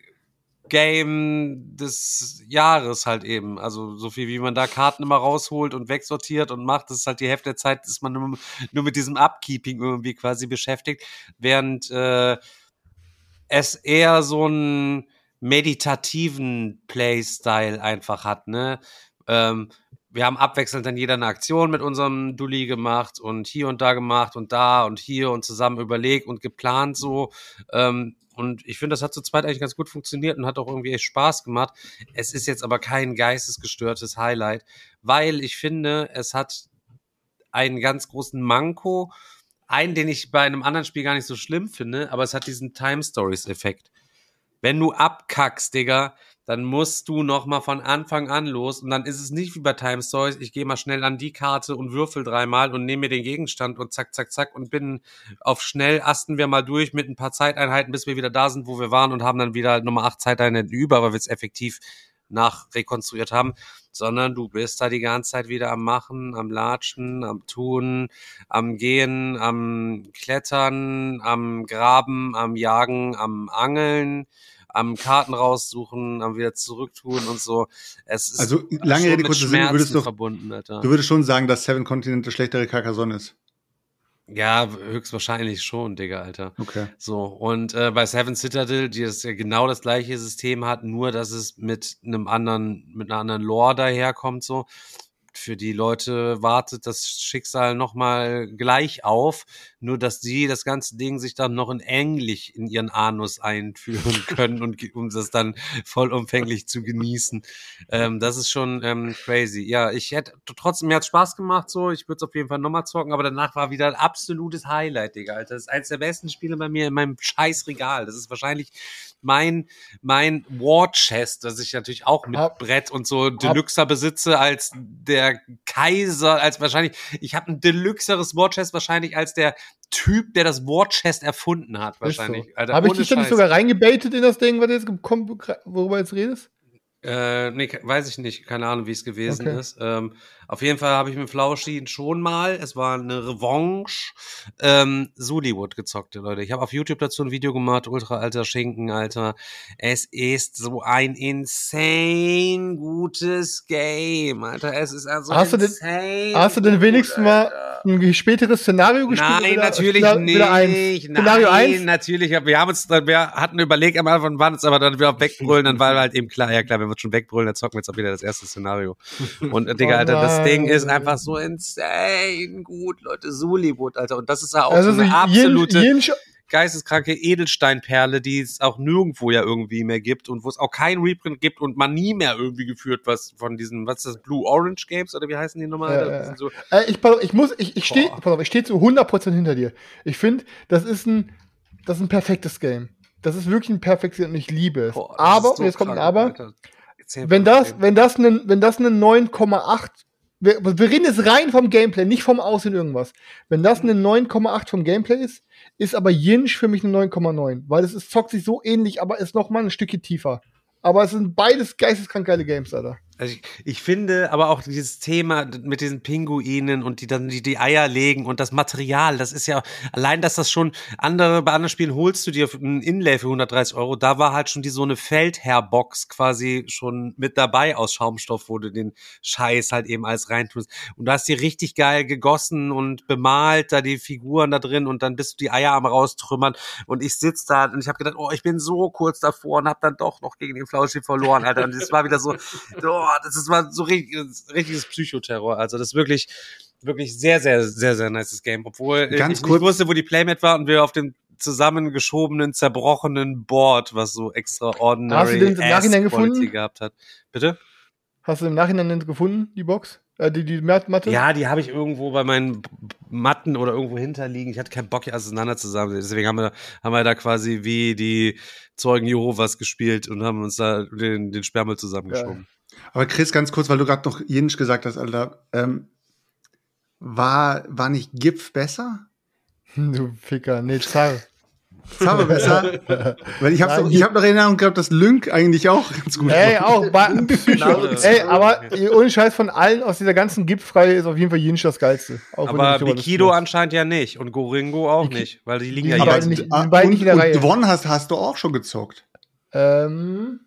Game des Jahres halt eben. Also so viel, wie man da Karten immer rausholt und wegsortiert und macht, das ist halt die Hälfte der Zeit, ist man nur, nur mit diesem Upkeeping irgendwie quasi beschäftigt, während äh, es eher so einen meditativen Playstyle einfach hat, ne? Ähm, wir haben abwechselnd dann jeder eine Aktion mit unserem Dulli gemacht und hier und da gemacht und da und hier und zusammen überlegt und geplant so. Ähm, und ich finde, das hat zu zweit eigentlich ganz gut funktioniert und hat auch irgendwie echt Spaß gemacht. Es ist jetzt aber kein geistesgestörtes Highlight, weil ich finde, es hat einen ganz großen Manko, einen, den ich bei einem anderen Spiel gar nicht so schlimm finde, aber es hat diesen Time-Stories-Effekt. Wenn du abkackst, Digga, dann musst du noch mal von Anfang an los und dann ist es nicht wie bei Time Stories, ich gehe mal schnell an die Karte und würfel dreimal und nehme mir den Gegenstand und zack, zack, zack und bin auf schnell, asten wir mal durch mit ein paar Zeiteinheiten, bis wir wieder da sind, wo wir waren und haben dann wieder Nummer acht Zeiteinheiten über, weil wir es effektiv nachrekonstruiert haben, sondern du bist da die ganze Zeit wieder am Machen, am Latschen, am Tun, am Gehen, am Klettern, am Graben, am Jagen, am Angeln, am Karten raussuchen, am wieder zurücktun und so. Es ist Also, lange schon Rede, mit kurzer Sinn, Schmerzen würdest du- verbunden, Alter. Du würdest schon sagen, dass Seven Continent der schlechtere Carcassonne ist. Ja, höchstwahrscheinlich schon, Digga, Alter. Okay. So, und äh, bei Seven Citadel, die das ja genau das gleiche System hat, nur dass es mit einem anderen, mit einer anderen Lore daherkommt, so. für die Leute wartet das Schicksal nochmal gleich auf, nur dass die das ganze Ding sich dann noch in Englisch in ihren Anus einführen können und um das dann vollumfänglich zu genießen. Ähm, das ist schon ähm, crazy. Ja, ich hätte trotzdem, mir hat Spaß gemacht so, ich würde es auf jeden Fall nochmal zocken, aber danach war wieder ein absolutes Highlight, Digga, Alter. Das ist eins der besten Spiele bei mir in meinem scheiß Regal. Das ist wahrscheinlich mein mein War Chest, das ich natürlich auch mit Ab, Brett und so Deluxer besitze als der Kaiser, als wahrscheinlich, ich habe ein Deluxeres War Chest wahrscheinlich als der Typ, der das War Chest erfunden hat, wahrscheinlich. So. Alter, habe ich ohne dich da nicht Scheiß. sogar reingebaitet in das Ding, was jetzt kommt, worüber du jetzt redest? Äh, nee, ke- weiß ich nicht. Keine Ahnung, wie es gewesen Okay. ist. Ähm, auf jeden Fall habe ich mit Flauschin schon mal, es war eine Revanche, ähm, Suliwood gezockt, Leute. Ich habe auf YouTube dazu ein Video gemacht, ultra alter Schinken, Alter. Es ist so ein insane gutes Game, Alter. Es ist also Hast du denn- insane. Hast du denn gut, wenigstens mal Alter. ein späteres Szenario gespielt? Nein, oder natürlich wieder, nicht. Wieder eins. Nein, Szenario eins? natürlich. Wir haben uns, dann- wir hatten überlegt am Anfang, waren uns aber dann wieder auf wegbrüllen, dann war halt eben klar, ja klar, wenn wir uns schon wegbrüllen, dann zocken wir jetzt auch wieder das erste Szenario. Und äh, Digga, Oh Alter, das Ding nein. ist einfach so insane gut, Leute. Suliwood, Alter. Und das ist ja auch Also so eine so absolute Yin, Yin, geisteskranke Edelsteinperle, die es auch nirgendwo ja irgendwie mehr gibt und wo es auch kein Reprint gibt und man nie mehr irgendwie geführt was von diesen, was ist das, Blue Orange Games oder wie heißen die nochmal? Ja, Das ja. sind so, Äh, ich, pass auf, ich muss, ich, ich stehe, Boah. pass auf, ich stehe zu hundert Prozent hinter dir. Ich finde, das ist ein, das ist ein perfektes Game. Das ist wirklich ein perfektes Game und ich liebe es. boah, das aber, ist so und jetzt kommt ein krank, Aber, Alter. Erzähl wenn mal, das, Game. wenn das eine, wenn das eine neun Komma acht, wir, wir reden jetzt rein vom Gameplay, nicht vom Aussehen irgendwas. Wenn das eine neun Komma acht vom Gameplay ist, ist aber Yinch für mich eine neun Komma neun, weil es ist, zockt sich so ähnlich, aber ist noch mal ein Stückchen tiefer. Aber es sind beides geisteskrank geile Games, Alter. Also ich, ich finde aber auch dieses Thema mit diesen Pinguinen und die dann die, die Eier legen und das Material, das ist ja, allein, dass das schon andere, bei anderen Spielen holst du dir ein Inlay für hundertdreißig Euro, da war halt schon die so eine Feldherrbox quasi schon mit dabei aus Schaumstoff, wo du den Scheiß halt eben alles reintust. Und du hast die richtig geil gegossen und bemalt, da die Figuren da drin und dann bist du die Eier am raustrümmern und ich sitz da und ich habe gedacht, oh, ich bin so kurz davor und hab dann doch noch gegen den Flauschi verloren, Alter. Und das war wieder so, oh, das ist mal so richtig, richtiges Psychoterror. Also das ist wirklich, wirklich sehr, sehr, sehr, sehr nices Game. Obwohl Ganz ich kurz- nicht wusste, wo die Playmat war und wir auf dem zusammengeschobenen, zerbrochenen Board, was so extraordinary Hast du den im ass Nachhinein Quality gefunden? gehabt hat. Bitte? Hast du im Nachhinein denn gefunden, die Box? Äh, die, die Mat- Matte? Ja, die habe ich irgendwo bei meinen Matten oder irgendwo hinterliegen. Ich hatte keinen Bock, hier auseinander zusammen. Deswegen haben wir, haben wir da quasi wie die Zeugen Jehovas gespielt und haben uns da den, den Sperrmüll zusammengeschoben. Aber Chris, ganz kurz, weil du gerade noch Jinsch gesagt hast, Alter, ähm, war, war nicht Gipf besser? Du Ficker, nee, Zar. Zar war besser? Weil ich habe Nein, ich hab noch in Erinnerung gehabt, dass Lynk eigentlich auch ganz gut Ey, war. auch, ba- Psycho. Ey, aber ohne Scheiß von allen aus dieser ganzen Gipfreihe ist auf jeden Fall Yinch das Geilste. Auch wenn du Aber nicht darüber Bikido diskutierst. anscheinend ja nicht und Goringo auch Biki- nicht, weil die liegen die ja sind Aber, beide jeweils. nicht- ah, sind beide und, nicht in der und Reihe. Dwon hast, hast du auch schon gezockt. Ähm,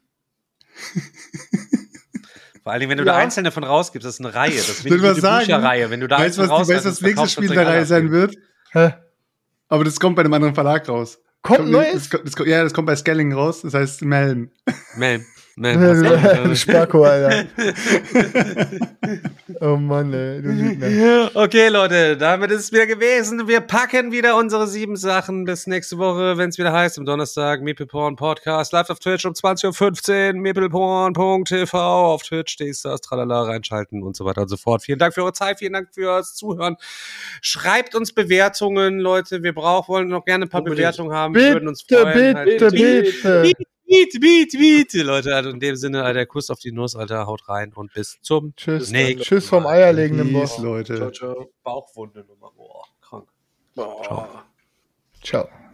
Vor allen Dingen, wenn du Ja. da einzelne von rausgibst, das ist eine Reihe. Das ist wie Soll ich die was sagen? Bücherreihe. Wenn du da Weißt du, einzelne was, die- weißt, du, was das nächste verkaufst, Spiel dann der alle Reihe sein abgeben. wird? hä? Aber das kommt bei einem anderen Verlag raus. Kommt Das- Neues? Das, das, ja, das kommt bei Skelling raus, das heißt Melm. Mel, Mel, hast du- Du Spacko, Alter. Oh Mann, ey, du Lügner. Okay, Leute, damit ist es wieder gewesen. Wir packen wieder unsere sieben Sachen bis nächste Woche, wenn es wieder heißt, am Donnerstag, MeeplePorn Podcast, live auf Twitch um zwanzig Uhr fünfzehn, meepleporn punkt t v, auf Twitch, D-Stars, tralala, reinschalten und so weiter und so fort. Vielen Dank für eure Zeit, vielen Dank fürs Zuhören. Schreibt uns Bewertungen, Leute, wir brauchen, wollen noch gerne ein paar Unbedingt. Bewertungen haben, wir würden uns Bitte, freuen. Halt, bitte, bitte. Bitte, bitte, bitte, Leute. Also in dem Sinne, Alter, Kuss auf die Nuss, Alter, haut rein und bis zum Tschüss. nächsten Tschüss vom eierlegenden Peace, Boss. Leute. Ciao, ciao. Bauchwunde Nummer. Boah, krank. Ciao. Ciao.